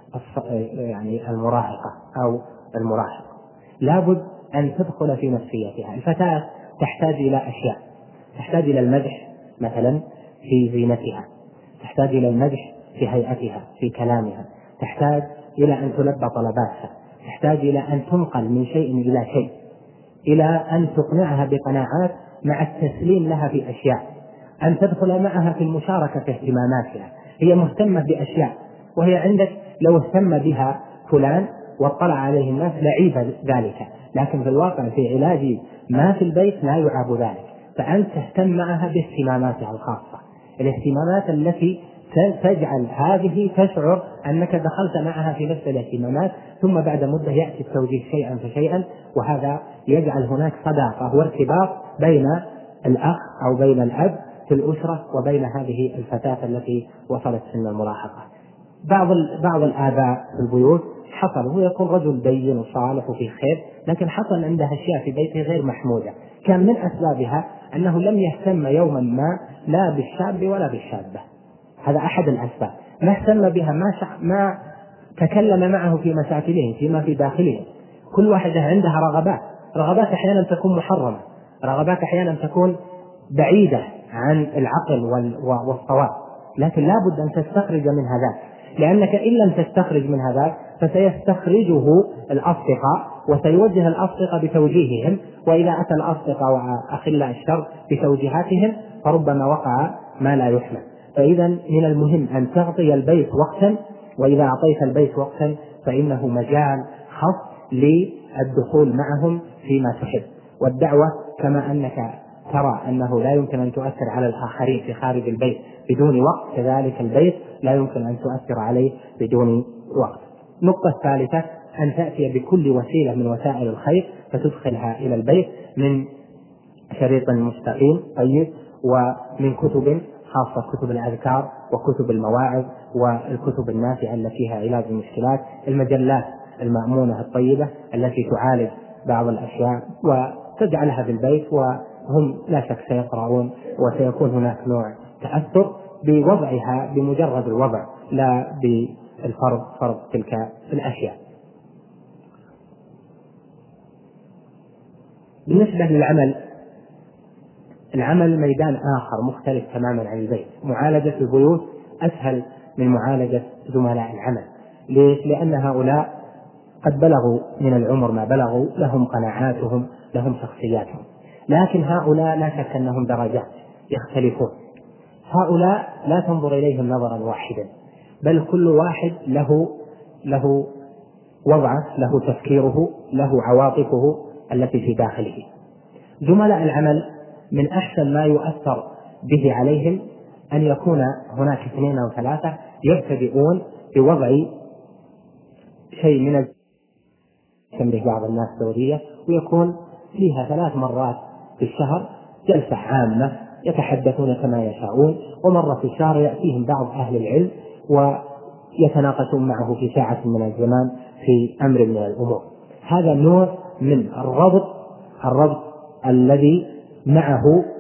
يعني المراهقة أو المراهق. لابد أن تدخل في نفسيتها. الفتاة تحتاج إلى أشياء، تحتاج إلى المدح مثلا في زينتها، تحتاج إلى المدح في هيئتها، في كلامها، تحتاج إلى أن تلبى طلباتها، تحتاج إلى أن تنقل من شيء إلى شيء، إلى أن تقنعها بقناعات مع التسليم لها في أشياء، أن تدخل معها في المشاركة في اهتماماتها. هي مهتمة بأشياء وهي عندك لو اهتم بها فلان واطلع عليه الناس لعيب ذلك، لكن في الواقع في علاج ما في البيت لا يعاب ذلك. فأنت تهتم معها باهتماماتها الخاصة، الاهتمامات التي تجعل هذه تشعر أنك دخلت معها في نفس الاهتمامات، ثم بعد مدة يأتي التوجيه شيئا فشيئا، وهذا يجعل هناك صداقة وارتباط بين الأخ أو بين الأب في الأسرة وبين هذه الفتاة التي وصلت سن المراهقة. بعض بعض الآباء في البيوت حصل هو يكون رجل دين وصالح وفي خير، لكن حصل عنده أشياء في بيته غير محمودة، كان من أسبابها أنه لم يهتم يوما ما لا بالشاب ولا بالشابة. هذا أحد الأسباب، ما اهتم بها، ما, شع... ما تكلم معه في مشاكلهم فيما في داخلهم. كل واحدة عندها رغبات، رغبات أحيانا تكون محرمة، رغبات أحيانا تكون بعيدة عن العقل والصواب، لكن لا بد أن تستخرج من هذا، لأنك إن لم تستخرج من هذا فسيستخرجه الأصدقاء وسيوجه الأصدقاء بتوجيههم، وإذا أتى الأصدقاء وأخلاء الشر بتوجيهاتهم فربما وقع ما لا يحمل. فإذا من المهم أن تعطي البيت وقتا، وإذا أعطيت البيت وقتا فإنه مجال خاص للدخول معهم فيما تحب. والدعوة كما أنك ترى أنه لا يمكن أن تؤثر على الآخرين في خارج البيت بدون وقت، كذلك البيت لا يمكن أن تؤثر عليه بدون وقت. النقطة الثالثة أن تأتي بكل وسيلة من وسائل الخير فتدخلها إلى البيت، من شريط مستقيم طيب، ومن كتب خاصة كتب الأذكار وكتب المواعظ والكتب النافعة التي فيها علاج المشكلات، المجلات المأمونة الطيبة التي تعالج بعض الأشياء وتجعلها في البيت، وهم لا شك سيقرؤون وسيكون هناك نوع تأثر بوضعها بمجرد الوضع لا بالفرض فرض تلك الأشياء. بالنسبة للعمل، العمل ميدان آخر مختلف تماما عن البيت. معالجة البيوت أسهل من معالجة زملاء العمل. ليش؟ لأن هؤلاء قد بلغوا من العمر ما بلغوا، لهم قناعاتهم، لهم شخصياتهم، لكن هؤلاء لا شك أنهم درجات يختلفون. هؤلاء لا تنظر إليهم نظرا واحدا، بل كل واحد له له وضعه، له تفكيره، له عواطفه التي في داخله. زملاء العمل من أحسن ما يؤثر به عليهم أن يكون هناك اثنين أو ثلاثة يبتدئون بوضع شيء من تمره بعض الناس دورية، ويكون فيها ثلاث مرات في الشهر جلسة عامة يتحدثون كما يشاءون، ومرة في الشهر يأتيهم بعض أهل العلم ويتناقشون معه في ساعة من الزمان في أمر من الأمور. هذا نوع من الربط الربط الذي معه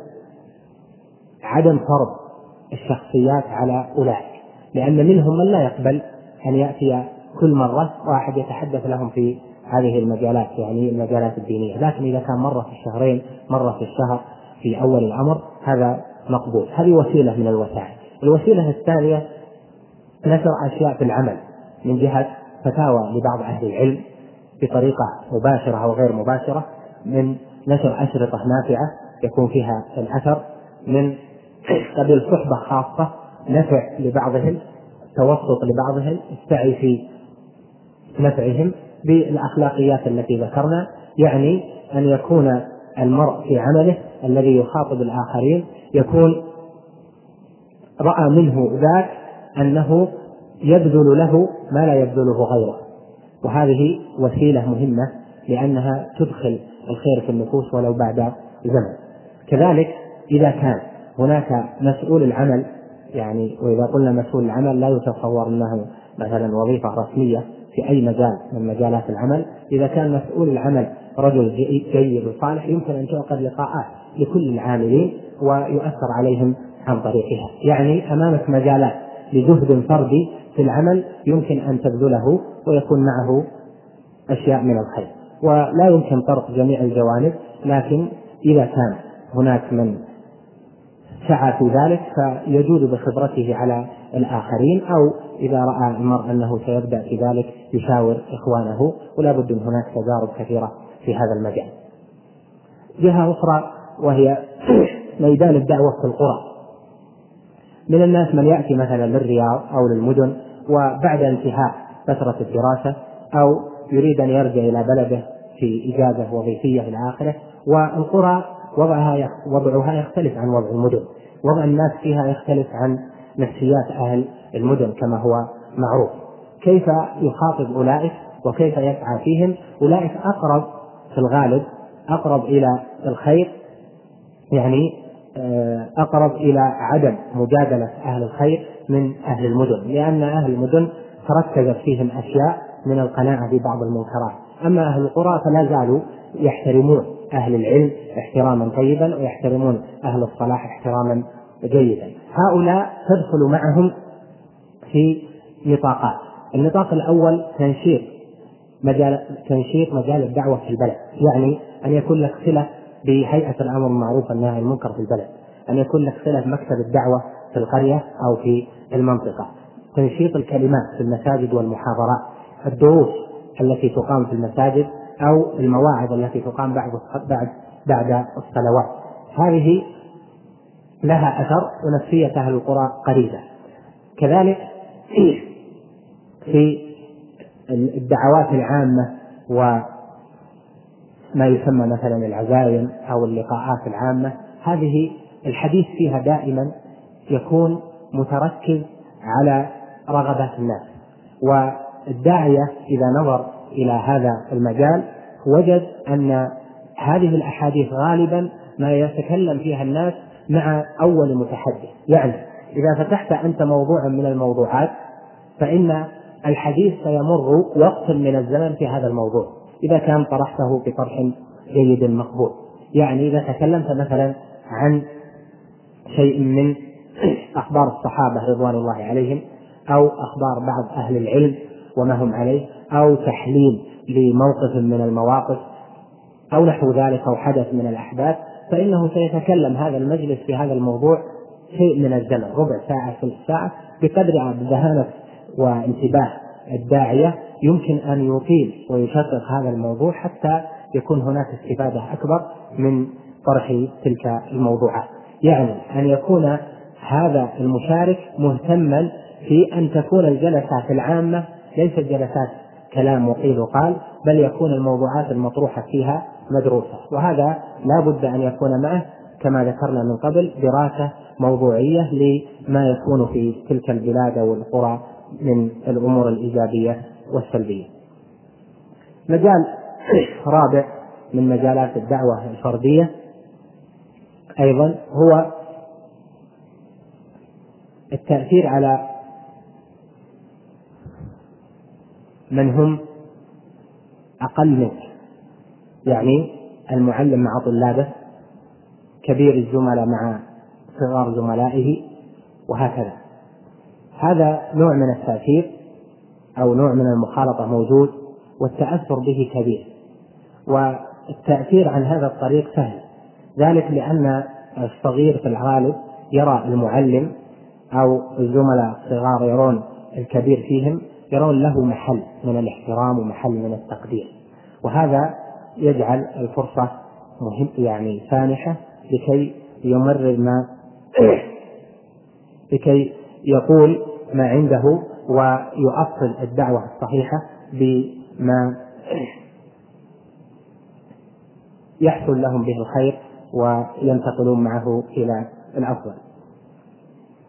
عدم فرض الشخصيات على أولئك، لأن منهم من لا يقبل أن يأتي كل مرة واحد يتحدث لهم في هذه المجالات، يعني المجالات الدينية، لكن إذا كان مرة في الشهرين، مرة في الشهر في أول الأمر، هذا مقبول. هذه وسيلة من الوسائل. الوسيلة الثانية نشر أشياء في العمل من جهة فتاوى لبعض أهل العلم بطريقة مباشرة أو غير مباشرة، من نشر أشرطة نافعة يكون فيها الأثر، من قبل صحبة خاصة نفع لبعضهم، توسط لبعضهم، السعي في نفعهم بالأخلاقيات التي ذكرنا، يعني أن يكون المرء في عمله الذي يخاطب الآخرين يكون رأى منه ذاك أنه يبذل له ما لا يبذله غيره، وهذه وسيلة مهمة لأنها تدخل الخير في النفوس ولو بعد زمن. كذلك إذا كان هناك مسؤول العمل، يعني وإذا قلنا مسؤول العمل لا يتصور أنه مثلا وظيفة رسمية في أي مجال من مجالات العمل، إذا كان مسؤول العمل رجل جيد وصالح يمكن أن تعقد لقاءات لكل العاملين ويؤثر عليهم عن طريقها. يعني أمامك مجالات لجهد فردي في العمل يمكن أن تبذله ويكون معه أشياء من الخير، ولا يمكن طرق جميع الجوانب، لكن إذا كان هناك من سعى في ذلك فيجود بخبرته على الآخرين، أو إذا رأى المرء أنه سيبدأ في ذلك يشاور إخوانه، ولا بد من هناك تجارب كثيرة في هذا المجال. جهة أخرى وهي ميدان الدعوة في القرى. من الناس من يأتي مثلا للرياض أو للمدن وبعد انتهاء فترة الدراسة أو يريد أن يرجع إلى بلده في إجازة وظيفية إلى آخره، والقرى وضعها وضعها يختلف عن وضع المدن، وضع الناس فيها يختلف عن نفسيات أهل المدن كما هو معروف. كيف يخاطب أولئك وكيف يسعى فيهم؟ أولئك أقرب في الغالب أقرب إلى الخير، يعني أقرب إلى عدم مجادلة أهل الخير من أهل المدن، لأن أهل المدن تركزت فيهم أشياء من القناعة ببعض المنكرات، أما أهل القرى فلا زالوا يحترمون أهل العلم احتراما طيبا ويحترمون أهل الصلاح احتراما جيدا. هؤلاء تدخل معهم في نطاقات. النطاق الأول تنشيط مجال تنشيط مجال الدعوة في البلد، يعني أن يكون لك صلة بهيئة الأمر المعروف والنهي عن المنكر في البلد، أن يكون لك صلة بمكتب الدعوة في القرية أو في المنطقة، تنشيط الكلمات في المساجد والمحاضرات، الدروس التي تقام في المساجد أو المواعظ التي تقام بعد بعد بعد الصلوات، هذه لها أثر ونفسية أهل القرى قريبة. كذلك في الدعوات العامة وما يسمى مثلا العزائم أو اللقاءات العامة، هذه الحديث فيها دائما يكون متركز على رغبات الناس، والداعية إذا نظر إلى هذا المجال وجد أن هذه الأحاديث غالبا ما يتكلم فيها الناس مع أول متحدث. يعني إذا فتحت أنت موضوعا من الموضوعات فإن الحديث سيمر وقت من الزمن في هذا الموضوع إذا كان طرحته بطرح جيد مقبول. يعني إذا تكلمت مثلا عن شيء من أخبار الصحابة رضوان الله عليهم أو أخبار بعض أهل العلم وما هم عليه أو تحليل لموقف من المواقف أو نحو ذلك أو حدث من الأحداث، فإنه سيتكلم هذا المجلس في هذا الموضوع شيء من الزمن، ربع ساعة ثلث ساعة، بقدر ذهانة وانتباه الداعية يمكن أن يطيل ويشقق هذا الموضوع حتى يكون هناك استفادة أكبر من طرح تلك الموضوعات. يعني أن يكون هذا المشارك مهتما في أن تكون الجلسات العامة ليست جلسات كلام وقيل وقال، بل يكون الموضوعات المطروحة فيها مدروسة، وهذا لا بد أن يكون معه كما ذكرنا من قبل دراسة موضوعية لما يكون في تلك البلاد والقرى من الأمور الإيجابية والسلبية. مجال رابع من مجالات الدعوة الفردية أيضا هو التأثير على من هم أقل منك، يعني المعلم مع طلابه، كبير الزملاء مع صغار زملائه، وهكذا. هذا نوع من التأثير أو نوع من المخالطة موجود، والتأثر به كبير، والتأثير عن هذا الطريق سهل، ذلك لأن الصغير في الغالب يرى المعلم أو الزملاء الصغار يرون الكبير فيهم يرون له محل من الاحترام ومحل من التقدير، وهذا يجعل الفرصة مهم يعني سانحة لكي يمرر ما لكي يقول ما عنده ويؤصل الدعوة الصحيحة بما يحصل لهم به الخير وينتقلون معه إلى الأفضل.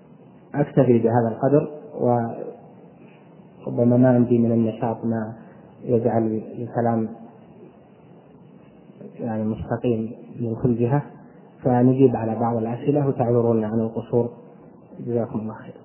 أكتفي بهذا القدر، وربما ما عندي من النشاط ما يجعل الكلام يعني مستقيم من كل جهة، فنجيب على بعض الأسئلة وتعذرون عن القصور. جزاكم الله خير.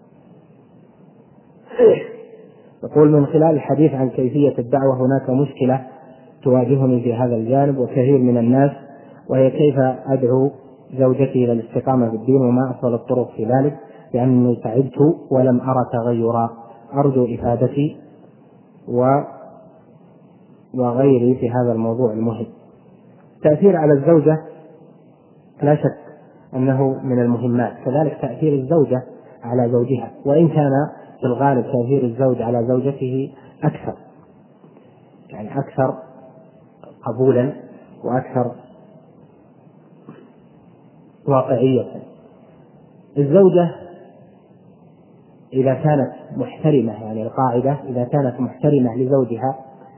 يقول: من خلال الحديث عن كيفية الدعوة هناك مشكلة تواجهني في هذا الجانب وكثير من الناس، وهي كيف أدعو زوجتي إلى الاستقامة بالدين، وما أفضل الطرق في ذلك، لأنني تعبت ولم أرى تغيرا، أرجو إفادتي و وغيري في هذا الموضوع المهم. تأثير على الزوجة لا شك أنه من المهمات، كذلك تأثير الزوجة على زوجها، وإن كان في الغالب تأثير الزوج على زوجته أكثر، يعني أكثر قبولا وأكثر واقعية. الزوجة إذا كانت محترمة، يعني القاعدة إذا كانت محترمة لزوجها،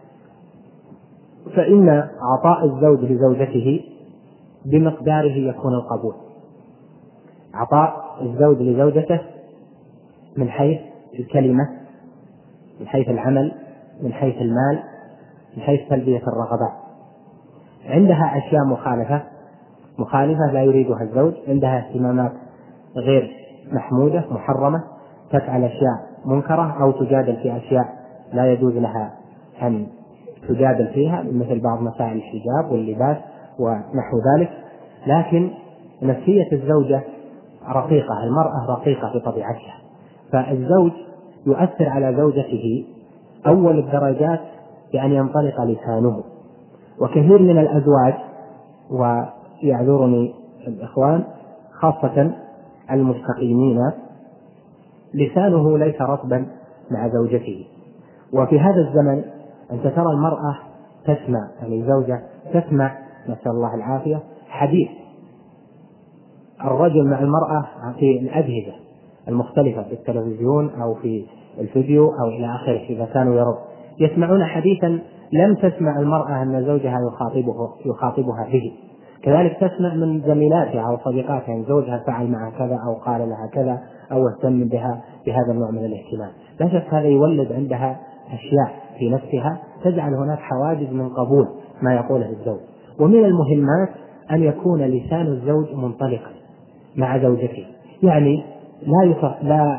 فإن عطاء الزوج لزوجته بمقداره يكون القبول. عطاء الزوج لزوجته من حيث الكلمة، من حيث العمل، من حيث المال، من حيث تلبية الرغبات. عندها أشياء مخالفة مخالفة لا يريدها الزوج، عندها اهتمامات غير محمودة محرمة، تفعل أشياء منكرة أو تجادل في أشياء لا يجوز لها أن تجادل فيها، مثل بعض مسائل الحجاب واللباس ونحو ذلك. لكن نفسية الزوجة رقيقة، المرأة رقيقة بطبيعتها، فالزوج يؤثر على زوجته أول الدرجات بأن ينطلق لسانه. وكثير من الأزواج، ويعذرني الإخوان خاصة المستقيمين، لسانه ليس رطبا مع زوجته. وفي هذا الزمن أنت ترى المرأة تسمع، يعني زوجة تسمع نسأل الله العافية حديث الرجل مع المرأة في الأجهزة المختلفة، في التلفزيون أو في الفيديو أو إلى آخره، إذا كانوا يرون يسمعون حديثا لم تسمع المرأة أن زوجها يخاطبه يخاطبها به. كذلك تسمع من زميلاتها أو صديقاتها أن زوجها فعل معها كذا أو قال لها كذا أو اهتم بها بهذا النوع من الاهتمام. لا شك هذا يولد عندها أشياء في نفسها تجعل هناك حواجز من قبول ما يقوله الزوج. ومن المهمات أن يكون لسان الزوج منطلقا مع زوجته، يعني لا يف... لا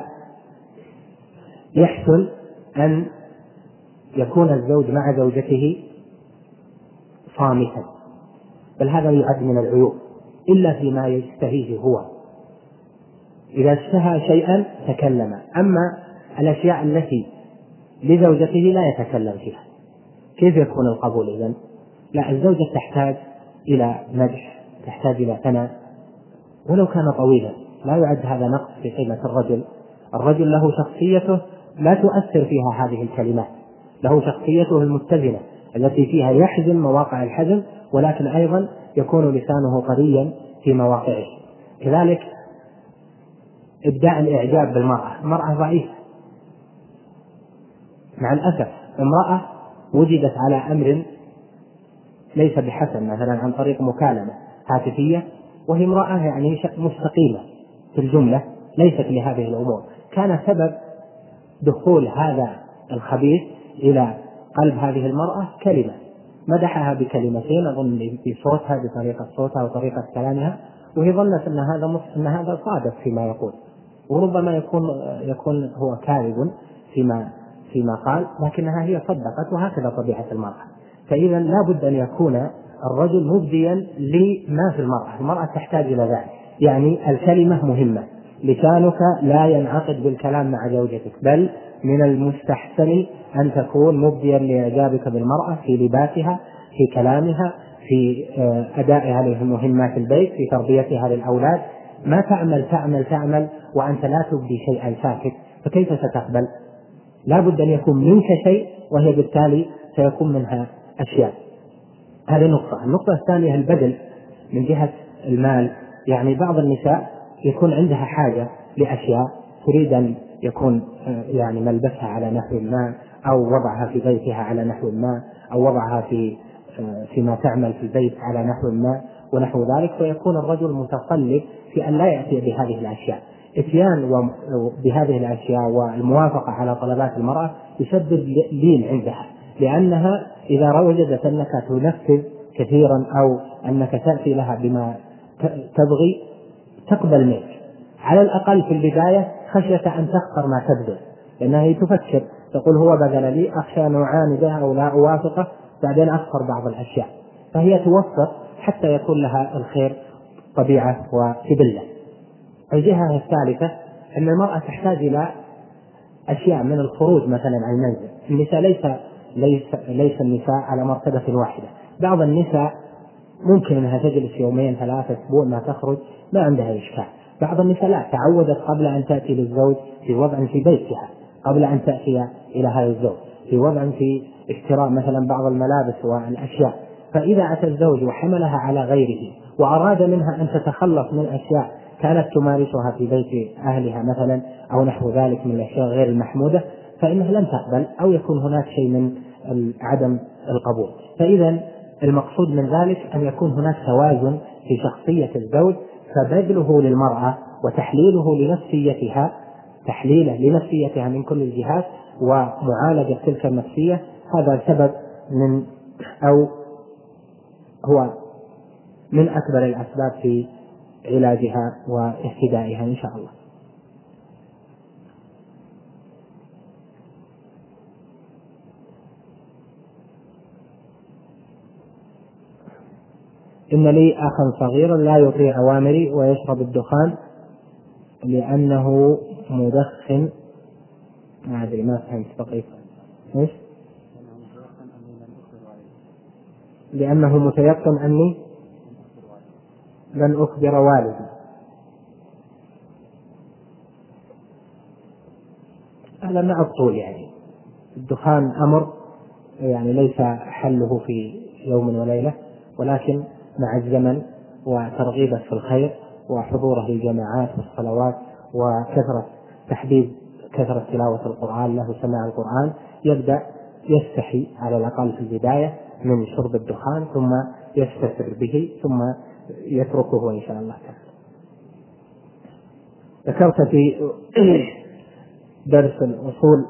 يحسن أن يكون الزوج مع زوجته صامتا، بل هذا يعد من العيوب، إلا فيما يشتهيه هو. إذا اشتهى شيئا تكلم، أما الأشياء التي لزوجته لا يتكلم فيها. كيف يكون القبول إذن؟ لا، الزوجة تحتاج إلى مدح، تحتاج إلى ثناء ولو كان طويلا، لا يعد هذا نقص في قيمة الرجل. الرجل له شخصيته لا تؤثر فيها هذه الكلمات، له شخصيته المتزنة التي فيها يحزم مواقع الحزم، ولكن أيضا يكون لسانه قريا في مواقعه. كذلك إبداء الإعجاب بالمرأة، المرأة ضعيفة مع الأسف، امرأة وجدت على أمر ليس بحسن، مثلا عن طريق مكالمة هاتفية، وهي امرأة يعني مستقيمة في الجملة ليست لهذه الأمور، كان سبب دخول هذا الخبيث إلى قلب هذه المرأة كلمة مدحها بكلمتين، أظن بصوتها بطريقة صوتها وطريقة كلامها، وهي ظنت أن هذا أن هذا صادق فيما يقول، وربما يكون يكون هو كاذب فيما فيما قال، لكنها هي صدقت، وهكذا طبيعة المرأة. فإذا لا بد أن يكون الرجل مبديا لما في المرأة، المرأة تحتاج إلى ذلك، يعني الكلمة مهمة، لسانك لا ينعقد بالكلام مع زوجتك، بل من المستحسن أن تكون مبديا لإعجابك بالمرأة في لباسها، في كلامها، في أدائها لمهمات البيت، في تربيتها للأولاد. ما تعمل تعمل تعمل وأنت لا تبدي شيئا ساكت، فكيف ستقبل؟ لا بد أن يكون منك شيء وهي بالتالي سيكون منها أشياء. هذه نقطة. النقطة الثانية البذل من جهة المال، يعني بعض النساء يكون عندها حاجة لأشياء تريد أن يكون يعني ملبسها على نحو ما، أو وضعها في بيتها على نحو ما، أو وضعها في فيما تعمل في البيت على نحو ما ونحو ذلك، ويكون الرجل متطلب في أن لا يأتي بهذه الأشياء. اتيان بهذه الأشياء والموافقة على طلبات المرأة يسبب لين عندها، لأنها إذا وجدت أنك تنفذ كثيرا أو أنك تأتي لها بما تبغي تقبل منك على الأقل في البداية خشية أن تخسر ما تبذل، لأنها تفكر تقول هو بذل لي أخشى أن أعاند أو لا أوافقه بعدين أخسر بعض الأشياء، فهي توفر حتى يكون لها الخير طبيعة وسبلة. الجهة الثالثة أن المرأة تحتاج إلى أشياء من الخروج مثلا عن المنزل. النساء ليس ليس ليس النساء على مرتبة واحدة، بعض النساء ممكن أنها تجلس يومين ثلاثة أسبوع ما تخرج ما عندها إشكال، بعض النساء لا، تعودت قبل أن تأتي للزوج في وضع في بيتها، قبل أن تأتي إلى هذا الزوج في وضع في اشتراء مثلا بعض الملابس والأشياء، فإذا أتى الزوج وحملها على غيره وأراد منها أن تتخلص من أشياء كانت تمارسها في بيت أهلها مثلا أو نحو ذلك من الأشياء غير المحمودة فإنها لن تقبل أو يكون هناك شيء من عدم القبول. فإذا المقصود من ذلك أن يكون هناك توازن في شخصية الزوج، فبذله للمرأة وتحليله لنفسيتها تحليله لنفسيتها من كل الجهات ومعالجة تلك النفسية، هذا سبب من أو هو من أكبر الأسباب في علاجها واهتدائها إن شاء الله. إن لي أخا صغيرا لا يطيع أوامري ويشرب الدخان لأنه مدخن، ما أدري ما فهمت دقيقة إيش؟ لأنه متيقن أني لن أخبر والدي. هذا مع الطول، يعني الدخان أمر يعني ليس حله في يوم وليلة، ولكن مع الزمن وترغيبه في الخير وحضوره للجماعات والصلوات وكثرة تحديد كثرة تلاوة القرآن له سماع القرآن يبدأ يستحي على الأقل في البداية من شرب الدخان ثم يستسر به ثم يتركه إن شاء الله تعالى. ذكرت في درس الأصول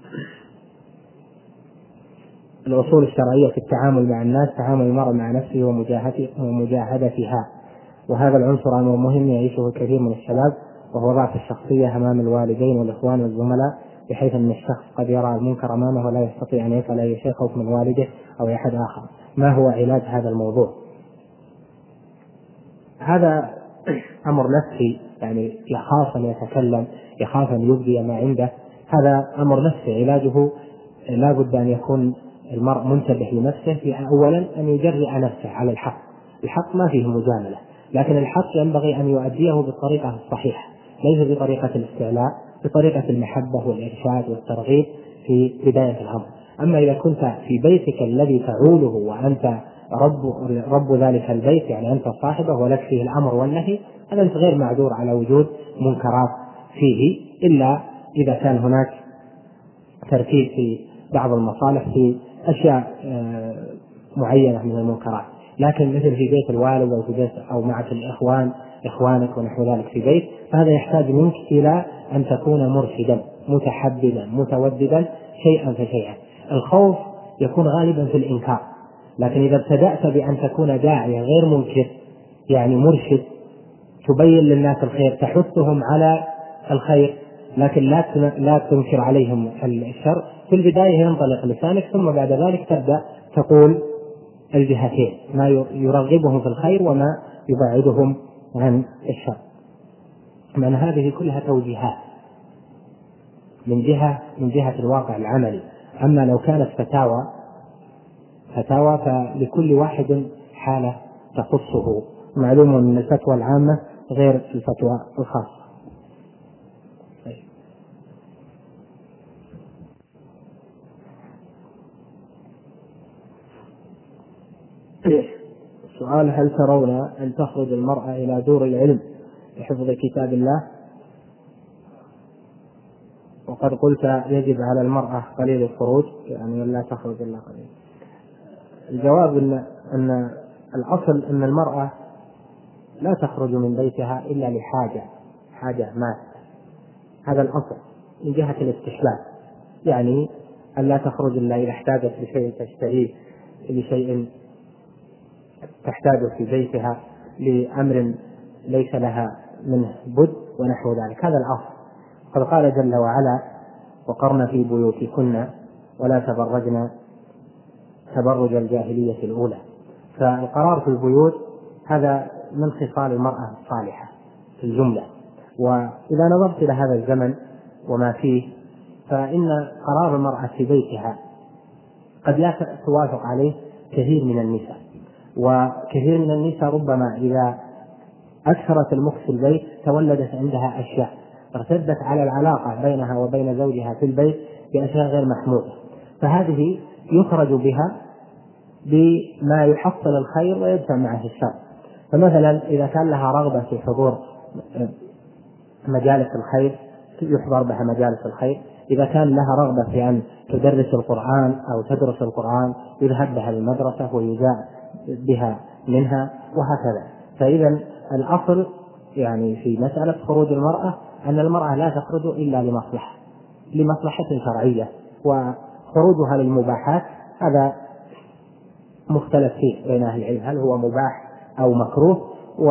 الأصول الشرعية في التعامل مع الناس تعامل المرء مع نفسه ومجاهدتها، وهذا العنصر أمر مهم يعيشه الكثير من الشباب وهو ضعف الشخصية أمام الوالدين والإخوان والزملاء، بحيث أن الشخص قد يرى المنكر أمامه ولا يستطيع أن يفعل أي شيء خوف من والده أو أحد آخر. ما هو علاج هذا الموضوع؟ هذا أمر نفسي، يعني يخاف أن يتكلم، يخاف أن يبدي ما عنده، هذا أمر نفسي علاجه لا بد أن يكون المرء منتبه لنفسه في أولا أن يجرئ نفسه على الحق. الحق ما فيه مجاملة، لكن الحق ينبغي أن يؤديه بالطريقة الصحيحة، ليس بطريقة الاستعلاء، بطريقة المحبة والإرشاد والترغيب في بداية الأمر. أما إذا كنت في بيتك الذي تعوله وأنت رب, رب ذلك البيت، يعني أنت صاحبه ولك فيه الأمر والنهي، هذا أنت غير معذور على وجود منكرات فيه، إلا إذا كان هناك تركيز في بعض المصالح في أشياء معينة من المنكرات. لكن مثل في بيت الوالد أو في بيت أو معك الإخوان إخوانك ونحو ذلك في بيت، فهذا يحتاج منك إلى أن تكون مرشدا متحببا متوددا شيئا فشيئا. الخوف يكون غالبا في الإنكار، لكن إذا ابتدأت بأن تكون داعية غير منكر يعني مرشد تبين للناس الخير تحثهم على الخير لكن لا لا تنكر عليهم الشر، في البداية ينطلق لسانك ثم بعد ذلك تبدأ تقول الجهتين، ما يرغبهم في الخير وما يبعدهم عن الشر. من هذه كلها توجيهات من جهة من جهة الواقع العملي. أما لو كانت فتاوى فتاوى فلكل واحد حالة تخصه، معلوم أن الفتوى العامة غير الفتوى الخاصة. السؤال: هل ترون أن تخرج المرأة إلى دور العلم لحفظ كتاب الله؟ وقد قلت يجب على المرأة قليل الخروج، يعني لا تخرج إلا قليل. الجواب إن, أن الأصل أن المرأة لا تخرج من بيتها إلا لحاجة حاجة ماسة، هذا الأصل من جهة الاستحباب، يعني ألا تخرج إلا إذا احتاجت لشيء تشتريه، لشيء تحتاجه في بيتها، لأمر ليس لها منه بد ونحو ذلك. هذا الأصل. قد قال جل وعلا: وقرن في بيوتكن ولا تبرجن تبرج الجاهلية الأولى. فالقرار في البيوت هذا من خصال المرأة الصالحة في الجملة. وإذا نظرت إلى هذا الزمن وما فيه، فإن قرار المرأة في بيتها قد لا توافق عليه كثير من النساء، وكثير من النساء ربما إذا أكثرت المكث في البيت تولدت عندها أشياء ارتدت على العلاقة بينها وبين زوجها في البيت بأشياء غير محمودة، فهذه يخرج بها بما يحصل الخير ويدفع معه الشر. فمثلا إذا كان لها رغبة في حضور مجالس الخير يحضر بها مجالس الخير، إذا كان لها رغبة في أن تدرس القرآن أو تدرس القرآن يذهب بها للمدرسة ويجاء بها منها وهكذا. فإذا الأصل يعني في مسألة خروج المرأة أن المرأة لا تخرج إلا لمصلحة لمصلحة شرعية، وخروجها للمباحات هذا مختلف فيه بين أهل العلم، هل هو مباح أو مكروه،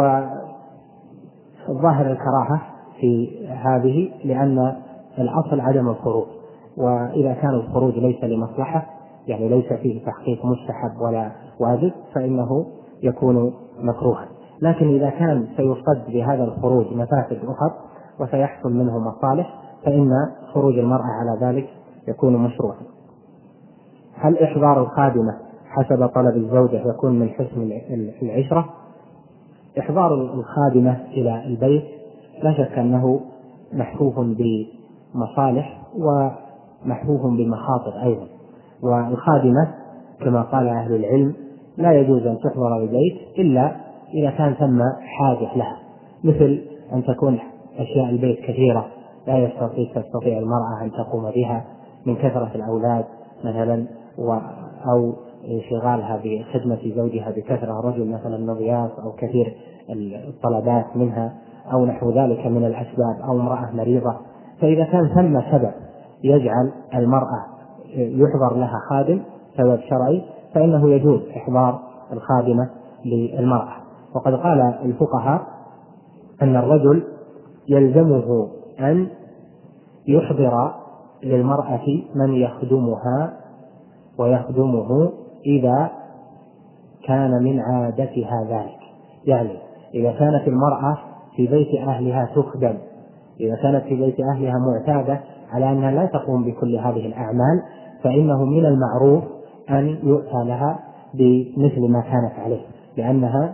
والظاهر الكراهة في هذه لأن الأصل عدم الخروج. وإذا كان الخروج ليس لمصلحة يعني ليس فيه تحقيق مستحب ولا واجب فإنه يكون مكروها. لكن إذا كان سيصد بهذا الخروج مفاسد أخرى وسيحصل منه مصالح فإن خروج المرأة على ذلك يكون مشروعا. هل إحضار الخادمة حسب طلب الزوجة يكون من حسن العشرة؟ إحضار الخادمة إلى البيت لا شك أنه محفوف بمصالح ومحفوف بمخاطر أيضا، والخادمة كما قال أهل العلم لا يجوز أن تحضر البيت إلا إذا كان ثم حاجة لها، مثل أن تكون أشياء البيت كثيرة لا يستطيع تستطيع المرأة أن تقوم بها من كثرة الأولاد مثلا، أو انشغالها بخدمة زوجها بكثرة، رجل مثلا مضياف أو كثير الطلبات منها أو نحو ذلك من الأسباب، أو امرأة مريضة. فإذا كان ثم سبب يجعل المرأة يحضر لها خادم سبب شرعي فإنه يجوز إحضار الخادمة للمرأة. وقد قال الفقهاء أن الرجل يلزمه أن يحضر للمرأة من يخدمها ويخدمه إذا كان من عادتها ذلك، يعني إذا كانت المرأة في بيت أهلها تخدم، إذا كانت في بيت أهلها معتادة على أنها لا تقوم بكل هذه الأعمال فإنه من المعروف أن يؤتى لها بمثل ما كانت عليه، لأنها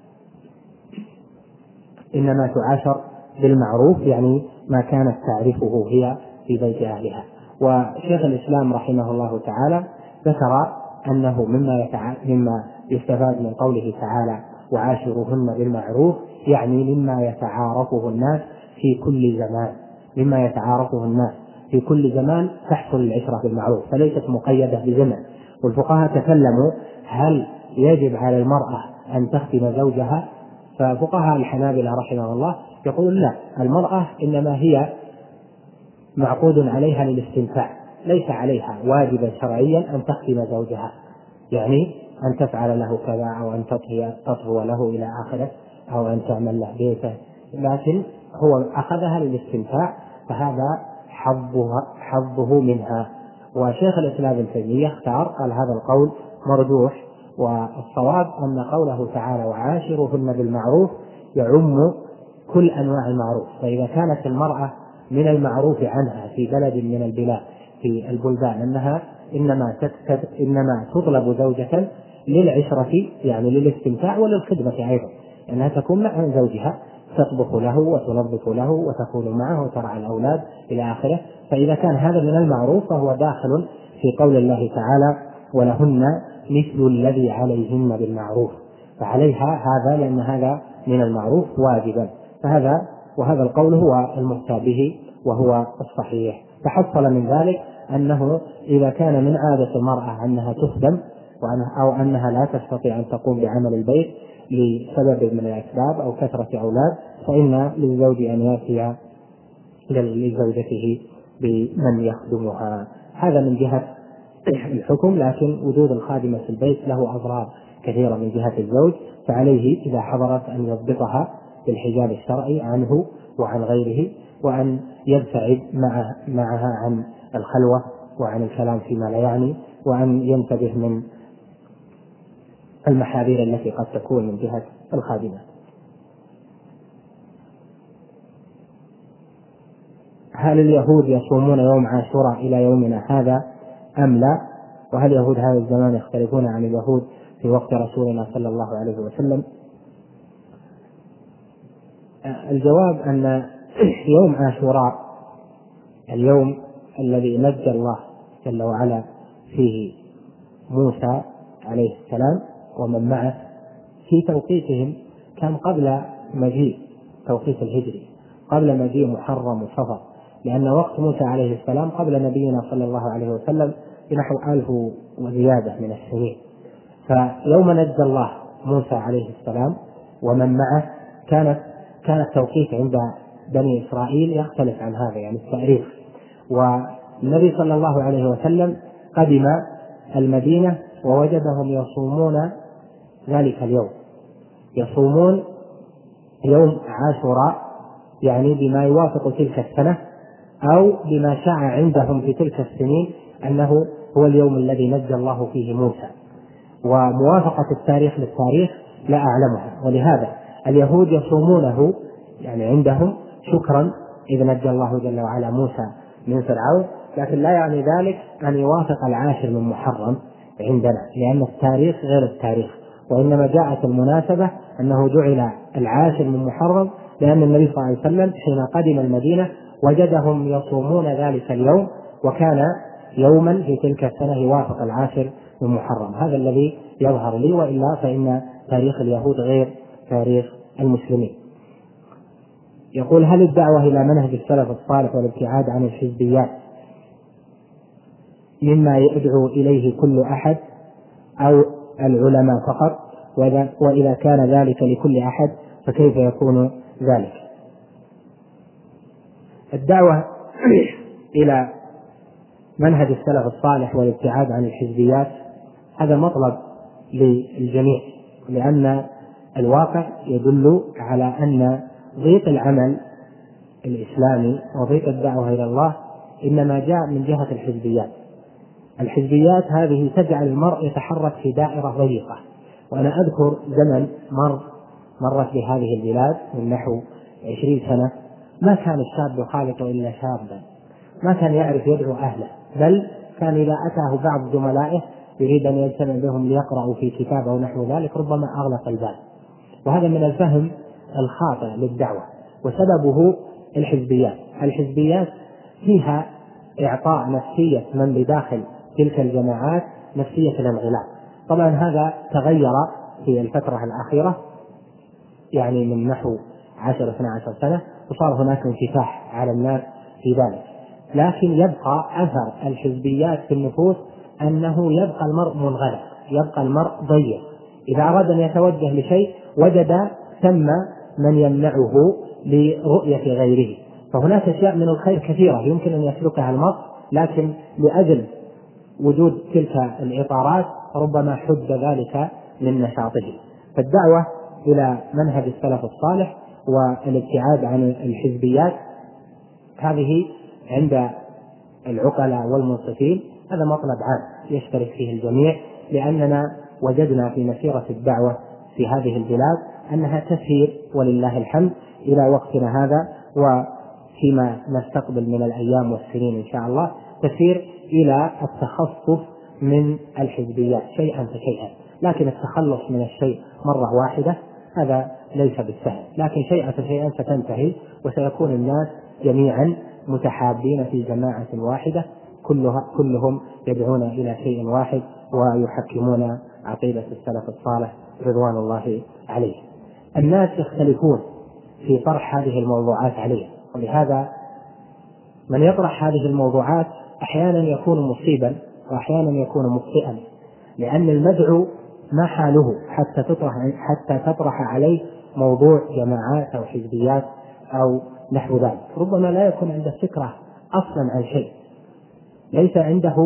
إنما تعاشر بالمعروف يعني ما كانت تعرفه هي في بيت أهلها. وشيخ الإسلام رحمه الله تعالى ذكر أنه مما, يتع... مما يستفاد من قوله تعالى وعاشرهن بالمعروف يعني مما يتعارفه الناس في كل زمان، مما يتعارفه الناس في كل زمان تحصل العشرة بالمعروف فليست مقيدة بزمن. والفقهاء تكلموا هل يجب على المرأة أن تخدم زوجها؟ ففقهاء الحنابلة رحمه الله يقول لا، المرأة إنما هي معقود عليها للاستمتاع، ليس عليها واجبا شرعيا أن تخدم زوجها، يعني أن تفعل له كذا أو أن تطهو له إلى آخره أو أن تعمل له بيته، لكن هو أخذها للاستمتاع فهذا حظها حظه منها. وشيخ الإسلام ابن تيمية اختار قال هذا القول مرجوح، والصواب أن قوله تعالى وعاشرهن بالمعروف يعم كل أنواع المعروف. فإذا كانت المرأة من المعروف عنها في بلد من البلاد في البلدان أنها إنما تكتب إنما تطلب زوجة للعشرة يعني للاستمتاع وللخدمة أيضا، أنها تكون مع زوجها تطبخ له وتنظف له وتكون معه وترعى الأولاد إلى آخره. فإذا كان هذا من المعروف فهو داخل في قول الله تعالى ولهن مثل الذي عليهن بالمعروف، فعليها هذا لأن هذا من المعروف واجبا. فهذا وهذا القول هو المختار به وهو الصحيح. فحصل من ذلك أنه إذا كان من عادة المرأة أنها تخدم أو أنها لا تستطيع أن تقوم بعمل البيت لسبب من الأسباب أو كثرة أولاد فإن للزوج أن يأتي لزوجته بمن يخدمها. هذا من جهة الحكم، لكن وجود الخادمة في البيت له أضرار كثيرة من جهة الزوج، فعليه إذا حضرت أن يضبطها بالحجاب الشرعي عنه وعن غيره، وأن يبتعد معه معها عن الخلوة وعن الكلام فيما لا يعني، وأن ينتبه من المحاذير التي قد تكون من جهة الخادمة. هل اليهود يصومون يوم عاشوراء إلى يومنا هذا أم لا؟ وهل يهود هذا الزمان يختلفون عن اليهود في وقت رسولنا صلى الله عليه وسلم؟ الجواب أن يوم عاشوراء اليوم الذي نجى الله جل وعلا فيه موسى عليه السلام ومن معه، في توقيتهم كان قبل مجيء توقيت الهجري، قبل مجيء محرم وصفر، لأن وقت موسى عليه السلام قبل نبينا صلى الله عليه وسلم بنحو ألف وزيادة من السنين. فيوم نجى الله موسى عليه السلام ومن معه كانت كان التوقيت عند بني إسرائيل يختلف عن هذا، يعني التاريخ. والنبي صلى الله عليه وسلم قدم المدينة ووجدهم يصومون ذلك اليوم، يصومون يوم عاشوراء، يعني بما يوافق تلك السنة أو بما شاع عندهم في تلك السنين أنه هو اليوم الذي نجى الله فيه موسى. وموافقة التاريخ للتاريخ لا أعلمها، ولهذا اليهود يصومونه يعني عندهم شكرا إذ نجى الله جل وعلا موسى من فرعون، لكن لا يعني ذلك أن يوافق العاشر من محرم عندنا، لأن التاريخ غير التاريخ، وإنما جاءت المناسبة أنه جعل العاشر من محرم لأن النبي صلى الله عليه وسلم حين قدم المدينة وجدهم يصومون ذلك اليوم، وكان يوما في تلك السنة يوافق العاشر من محرم. هذا الذي يظهر لي، وإلا فإن تاريخ اليهود غير تاريخ المسلمين. يقول: هل الدعوة إلى منهج السلف الصالح والابتعاد عن الحزبيات مما يدعو إليه كل أحد أو العلماء فقط؟ وإذا كان ذلك لكل أحد فكيف يكون ذلك؟ الدعوة إلى منهج السلف الصالح والابتعاد عن الحزبيات هذا مطلب للجميع، لأن الواقع يدل على أن ضيق العمل الإسلامي وضيق الدعوة إلى الله إنما جاء من جهة الحزبيات. الحزبيات هذه تجعل المرء يتحرك في دائرة ضيقة. وأنا أذكر زمن مر مرت بهذه البلاد من نحو عشرين سنة، ما كان الشاب يخالط إلا شابا، ما كان يعرف يدعو أهله، بل كان إذا أتاه بعض زملائه يريد أن يجتمع بهم ليقرأوا في كتاب أو نحو ذلك ربما أغلق الباب. وهذا من الفهم الخاطئ للدعوة، وسببه الحزبيات. الحزبيات فيها إعطاء نفسية من بداخل تلك الجماعات نفسية الانغلاق. طبعا هذا تغير في الفترة الأخيرة، يعني من نحو عشر اثنى عشر سنة، وصار هناك انفتاح على الناس في ذلك، لكن يبقى أثر الحزبيات في النفوس أنه يبقى المرء منغلق، يبقى المرء ضيق. إذا أراد أن يتوجه لشيء وجد ثم من يمنعه لرؤية غيره. فهناك أشياء من الخير كثيرة يمكن أن يسلكها المرء، لكن لأجل وجود تلك الإطارات ربما حد ذلك من نشاطه. فالدعوة إلى منهج السلف الصالح والابتعاد عن الحزبيات هذه عند العقلاء والمنصفين هذا مطلب عام يشترك فيه الجميع، لأننا وجدنا في مسيرة الدعوة في هذه البلاد أنها تسير ولله الحمد إلى وقتنا هذا، وفيما نستقبل من الأيام والسنين إن شاء الله تسير إلى التخصص من الحزبيات شيئا فشيئا. لكن التخلص من الشيء مرة واحدة هذا ليس بالسهل، لكن شيئا فشيئا ستنتهي وسيكون الناس جميعا متحابين في جماعة واحدة كلها كلهم يدعون إلى شيء واحد ويحكمون عقيدة السلف الصالح رضوان الله عليه. الناس يختلفون في طرح هذه الموضوعات عليه، ولهذا من يطرح هذه الموضوعات أحيانا يكون مصيبا وأحيانا يكون مخطئا، لأن المدعو ما حاله حتى تطرح حتى تطرح عليه موضوع جماعات أو حزبيات أو نحو ذلك. ربما لا يكون عنده فكرة أصلا عن شيء، ليس عنده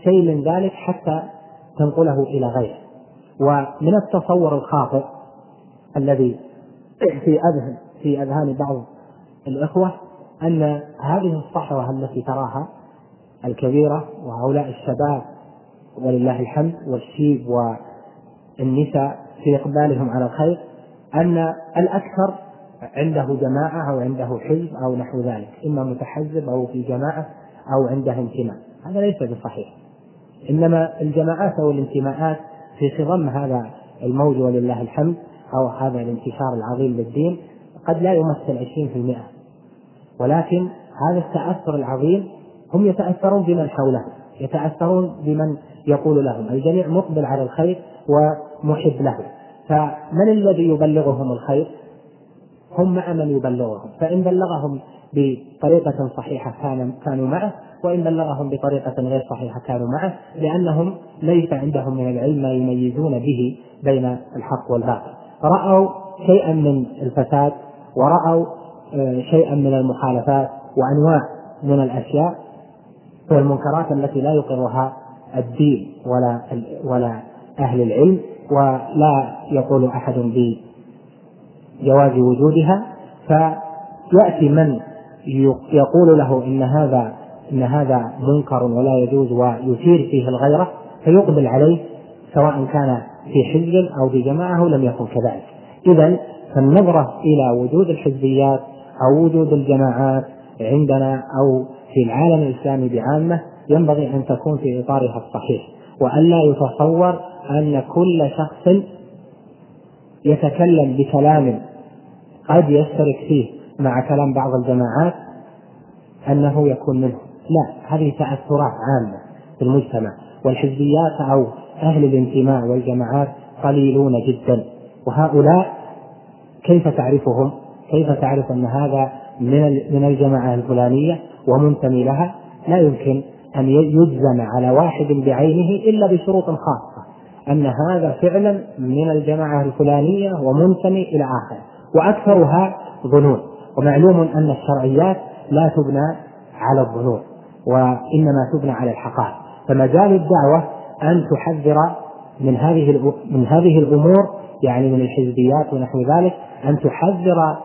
شيء من ذلك حتى تنقله إلى غيره. ومن التصور الخاطئ الذي في أذهان في أذهان بعض الإخوة أن هذه الصحوة التي تراها الكبيرة وهؤلاء الشباب ولله الحمد والشيب والنساء في إقبالهم على الخير أن الأكثر عنده جماعة أو عنده حزب أو نحو ذلك، إما متحزب أو في جماعة أو عنده انتماء. هذا ليس بصحيح، إنما الجماعات أو الانتماءات في خضم هذا الموج ولله الحمد أو هذا الانتشار العظيم للدين قد لا يمثل عشرين في المئة، ولكن هذا التأثر العظيم هم يتأثرون بمن حولهم، يتأثرون بمن يقول لهم. الجميع مقبل على الخير ومحب له، فمن الذي يبلغهم الخير؟ هم مع من يبلغهم، فإن بلغهم بطريقة صحيحة كانوا معه، وإن بلغهم بطريقة غير صحيحة كانوا معه، لأنهم ليس عندهم من العلم ما يميزون به بين الحق والباطل. رأوا شيئا من الفساد ورأوا شيئا من المخالفات وأنواع من الأشياء والمنكرات التي لا يقرها الدين ولا ولا أهل العلم، ولا يقول أحد بجواز وجودها. فيأتي من يقول له إن هذا إن هذا منكر ولا يجوز ويثير فيه الغيرة فيقبل عليه، سواء كان في حزب أو في جماعة لم يكن كذلك. إذن فالنظرة إلى وجود الحزبيات أو وجود الجماعات عندنا أو في العالم الإسلامي بعامة ينبغي أن تكون في إطارها الصحيح، وألا يتصور أن كل شخص يتكلم بكلام قد يشترك فيه مع كلام بعض الجماعات أنه يكون منه. لا، هذه تأثرات عامة في المجتمع، والحزبيات أو أهل الانتماء والجماعات قليلون جدا. وهؤلاء كيف تعرفهم؟ كيف تعرف أن هذا من الجماعة الفلانية ومنتمي لها؟ لا يمكن أن يجزم على واحد بعينه إلا بشروط خاصة، أن هذا فعلا من الجماعة الفلانية ومنتمي إلى آخر، وأكثرها ظنون. ومعلوم أن الشرعيات لا تبنى على الظنون وإنما تبنى على الحقائق. فمجال الدعوة أن تحذر من هذه من هذه الأمور، يعني من الحزبيات ونحو ذلك، أن تحذر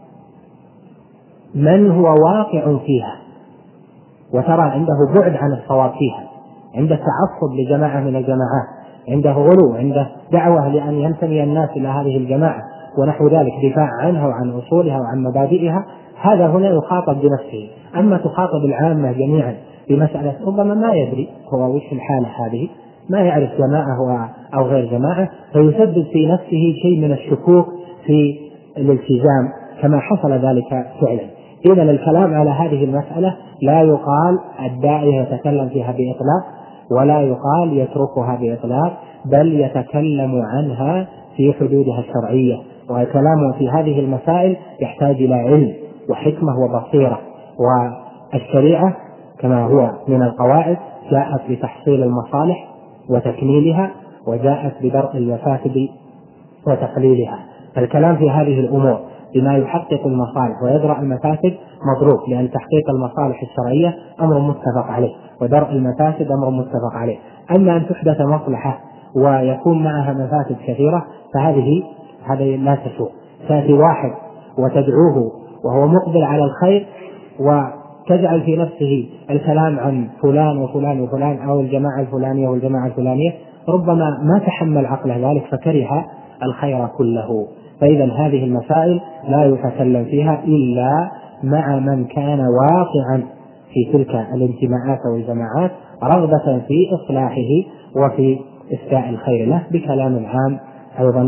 من هو واقع فيها وترى عنده بعد عن الصواب فيها، عنده تعصب لجماعة من الجماعات، عنده غلو، عنده دعوة لأن ينتمي الناس إلى هذه الجماعة ونحو ذلك، دفاع عنها وعن أصولها وعن مبادئها. هذا هنا يخاطب بنفسه. أما تخاطب العامة جميعا بمسألة ربما ما يدري هو وش الحالة هذه، ما يعرف جماعة أو غير جماعة، فيسبب في نفسه شيء من الشكوك في الالتزام كما حصل ذلك فعلا. إذا الكلام على هذه المسألة لا يقال الداعية يتكلم فيها بإطلاق، ولا يقال يتركها بإطلاق، بل يتكلم عنها في حدودها الشرعية. وكلامه في هذه المسائل يحتاج إلى علم وحكمة وبصيرة. والشريعة كما هو من القواعد جاءت لتحصيل المصالح وتكميلها، وجاءت بدرء المفاسد وتقليلها. فالكلام في هذه الأمور بما يحقق المصالح ويدرأ المفاسد مطلوب، لأن تحقيق المصالح الشرعية أمر متفق عليه، ودرء المفاسد أمر متفق عليه. أما أن تحدث مصلحة ويكون معها مفاسد كثيرة فهذه هذه لا تسوء. تأتي واحد وتدعوه وهو مقبل على الخير وتجعل في نفسه الكلام عن فلان وفلان وفلان أو الجماعة الفلانية والجماعة الفلانية، ربما ما تحمل عقله ذلك فكره الخير كله. فإذا هذه المسائل لا يتكلم فيها إلا مع من كان واقعا في تلك الانتماءات والجماعات رغبة في إصلاحه وفي إسداء الخير له بكلام عام أيضا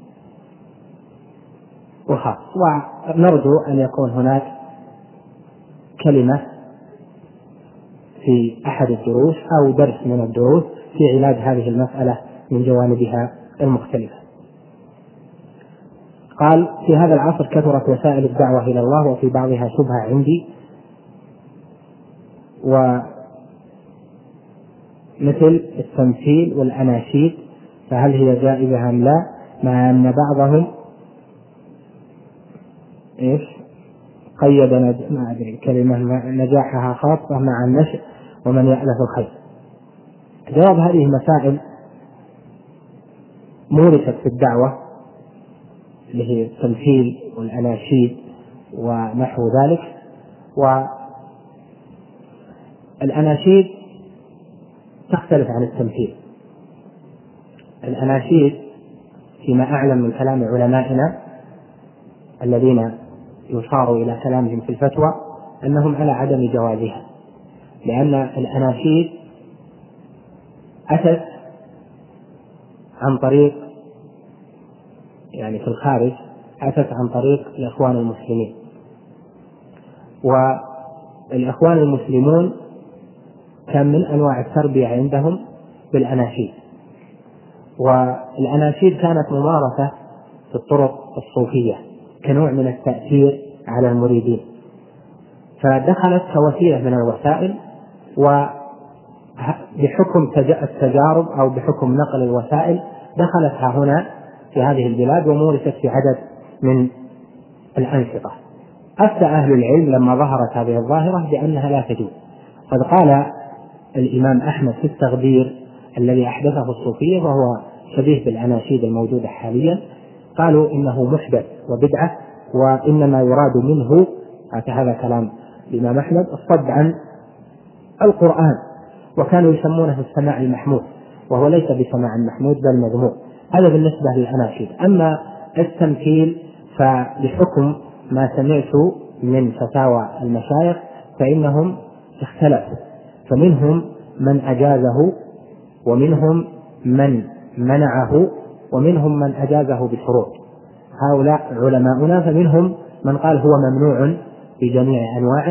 وخاص. ونرجو أن يكون هناك كلمة في أحد الدروس أو درس من الدروس في علاج هذه المسألة من جوانبها المختلفة. قال: في هذا العصر كثرت وسائل الدعوة إلى الله، وفي بعضها شبهة عندي، ومثل التمثيل والأناشيد، فهل هي جائزة أم لا؟ مع أن بعضهم إيش قيد نج... ما أدري كلمة نجاحها خاصة مع النشء ومن يألف الخير. جواب هذه المسائل مورست في الدعوة اللي هي التمثيل والأناشيد ونحو ذلك. والأناشيد تختلف عن التمثيل. الأناشيد فيما أعلم من كلام علمائنا الذين يشار إلى كلامهم في الفتوى أنهم على عدم جوازها، لأن الأناشيد أتت عن طريق يعني في الخارج أتت عن طريق الإخوان المسلمين، والإخوان المسلمون كان من أنواع التربية عندهم بالأناشيد، والأناشيد كانت ممارسة في الطرق الصوفية كنوع من التأثير على المريدين، فدخلت كوسيلة من الوسائل، وبحكم التجارب أو بحكم نقل الوسائل دخلتها هنا في هذه البلاد ومورست في عدد من الأنشطة. أفتى أهل العلم لما ظهرت هذه الظاهرة بأنها لا تجوز. قد قال الإمام أحمد في التغبير الذي أحدثه الصوفية وهو شبيه بالأناشيد الموجودة حاليا، قالوا إنه محدث وبدعة، وإنما يراد منه هذا كلام الإمام أحمد الصد عن القرآن، وكانوا يسمونه السماع المحمود، وهو ليس بسماع محمود بل مذموم. هذا بالنسبة للأناشيد. أما التمثيل فبحكم ما سمعت من فتاوى المشايخ فإنهم اختلفوا، فمنهم من أجازه ومنهم من منعه ومنهم من أجازه بشروط. هؤلاء علماؤنا، فمنهم من قال هو ممنوع بجميع أنواعه،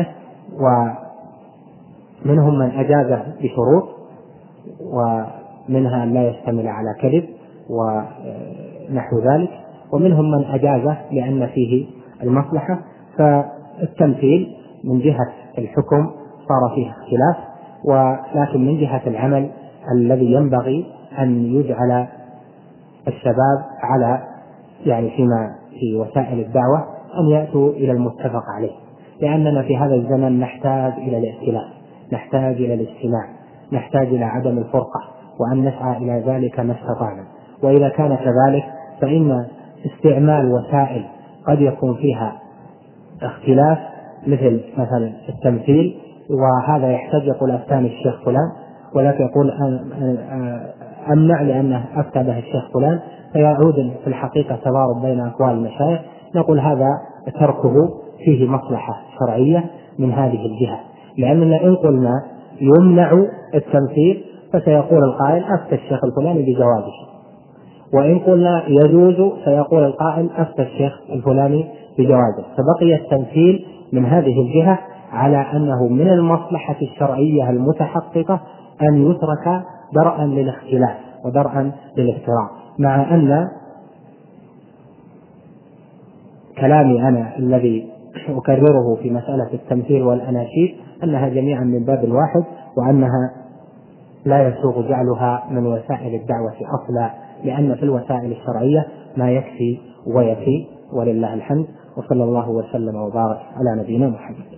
ومنهم من أجازه بشروط، ومنها أن لا يشتمل على كذب ونحو ذلك، ومنهم من أجازه لأن فيه المصلحة. فالتمثيل من جهة الحكم صار فيه اختلاف، ولكن من جهة العمل الذي ينبغي أن يجعل الشباب على يعني فيما في وسائل الدعوة أن يأتوا إلى المتفق عليه، لأننا في هذا الزمن نحتاج إلى الائتلاف، نحتاج إلى الاجتماع، نحتاج إلى عدم الفرقة، وأن نسعى إلى ذلك ما استطعنا. وإذا كان كذلك فإن استعمال وسائل قد يكون فيها اختلاف مثل مثلا التمثيل، وهذا يحتاج يقول أفتاني الشيخ فلان، ولكن يقول أمنع لأنه أفتى به الشيخ فلان، فيعود في الحقيقة تضارب بين أقوال المشايخ. نقول هذا تركه فيه مصلحة شرعية من هذه الجهة، لأننا إن قلنا يمنع التمثيل فسيقول القائل أفتى الشيخ الفلاني بجوازه، وإن قلنا يجوز سيقول القائل أفتى الشيخ الفلاني بجوازه، فبقي التمثيل من هذه الجهة على أنه من المصلحة الشرعية المتحققة أن يترك درءا للاختلاف ودرءا للافتراء، مع أن كلامي أنا الذي أكرره في مسألة التمثيل والأناشيد أنها جميعا من باب واحد، وأنها لا يسوغ جعلها من وسائل الدعوة أصلا، لأن في الوسائل الشرعية ما يكفي ويفي، ولله الحمد، وصلى الله وسلم وبارك على نبينا محمد.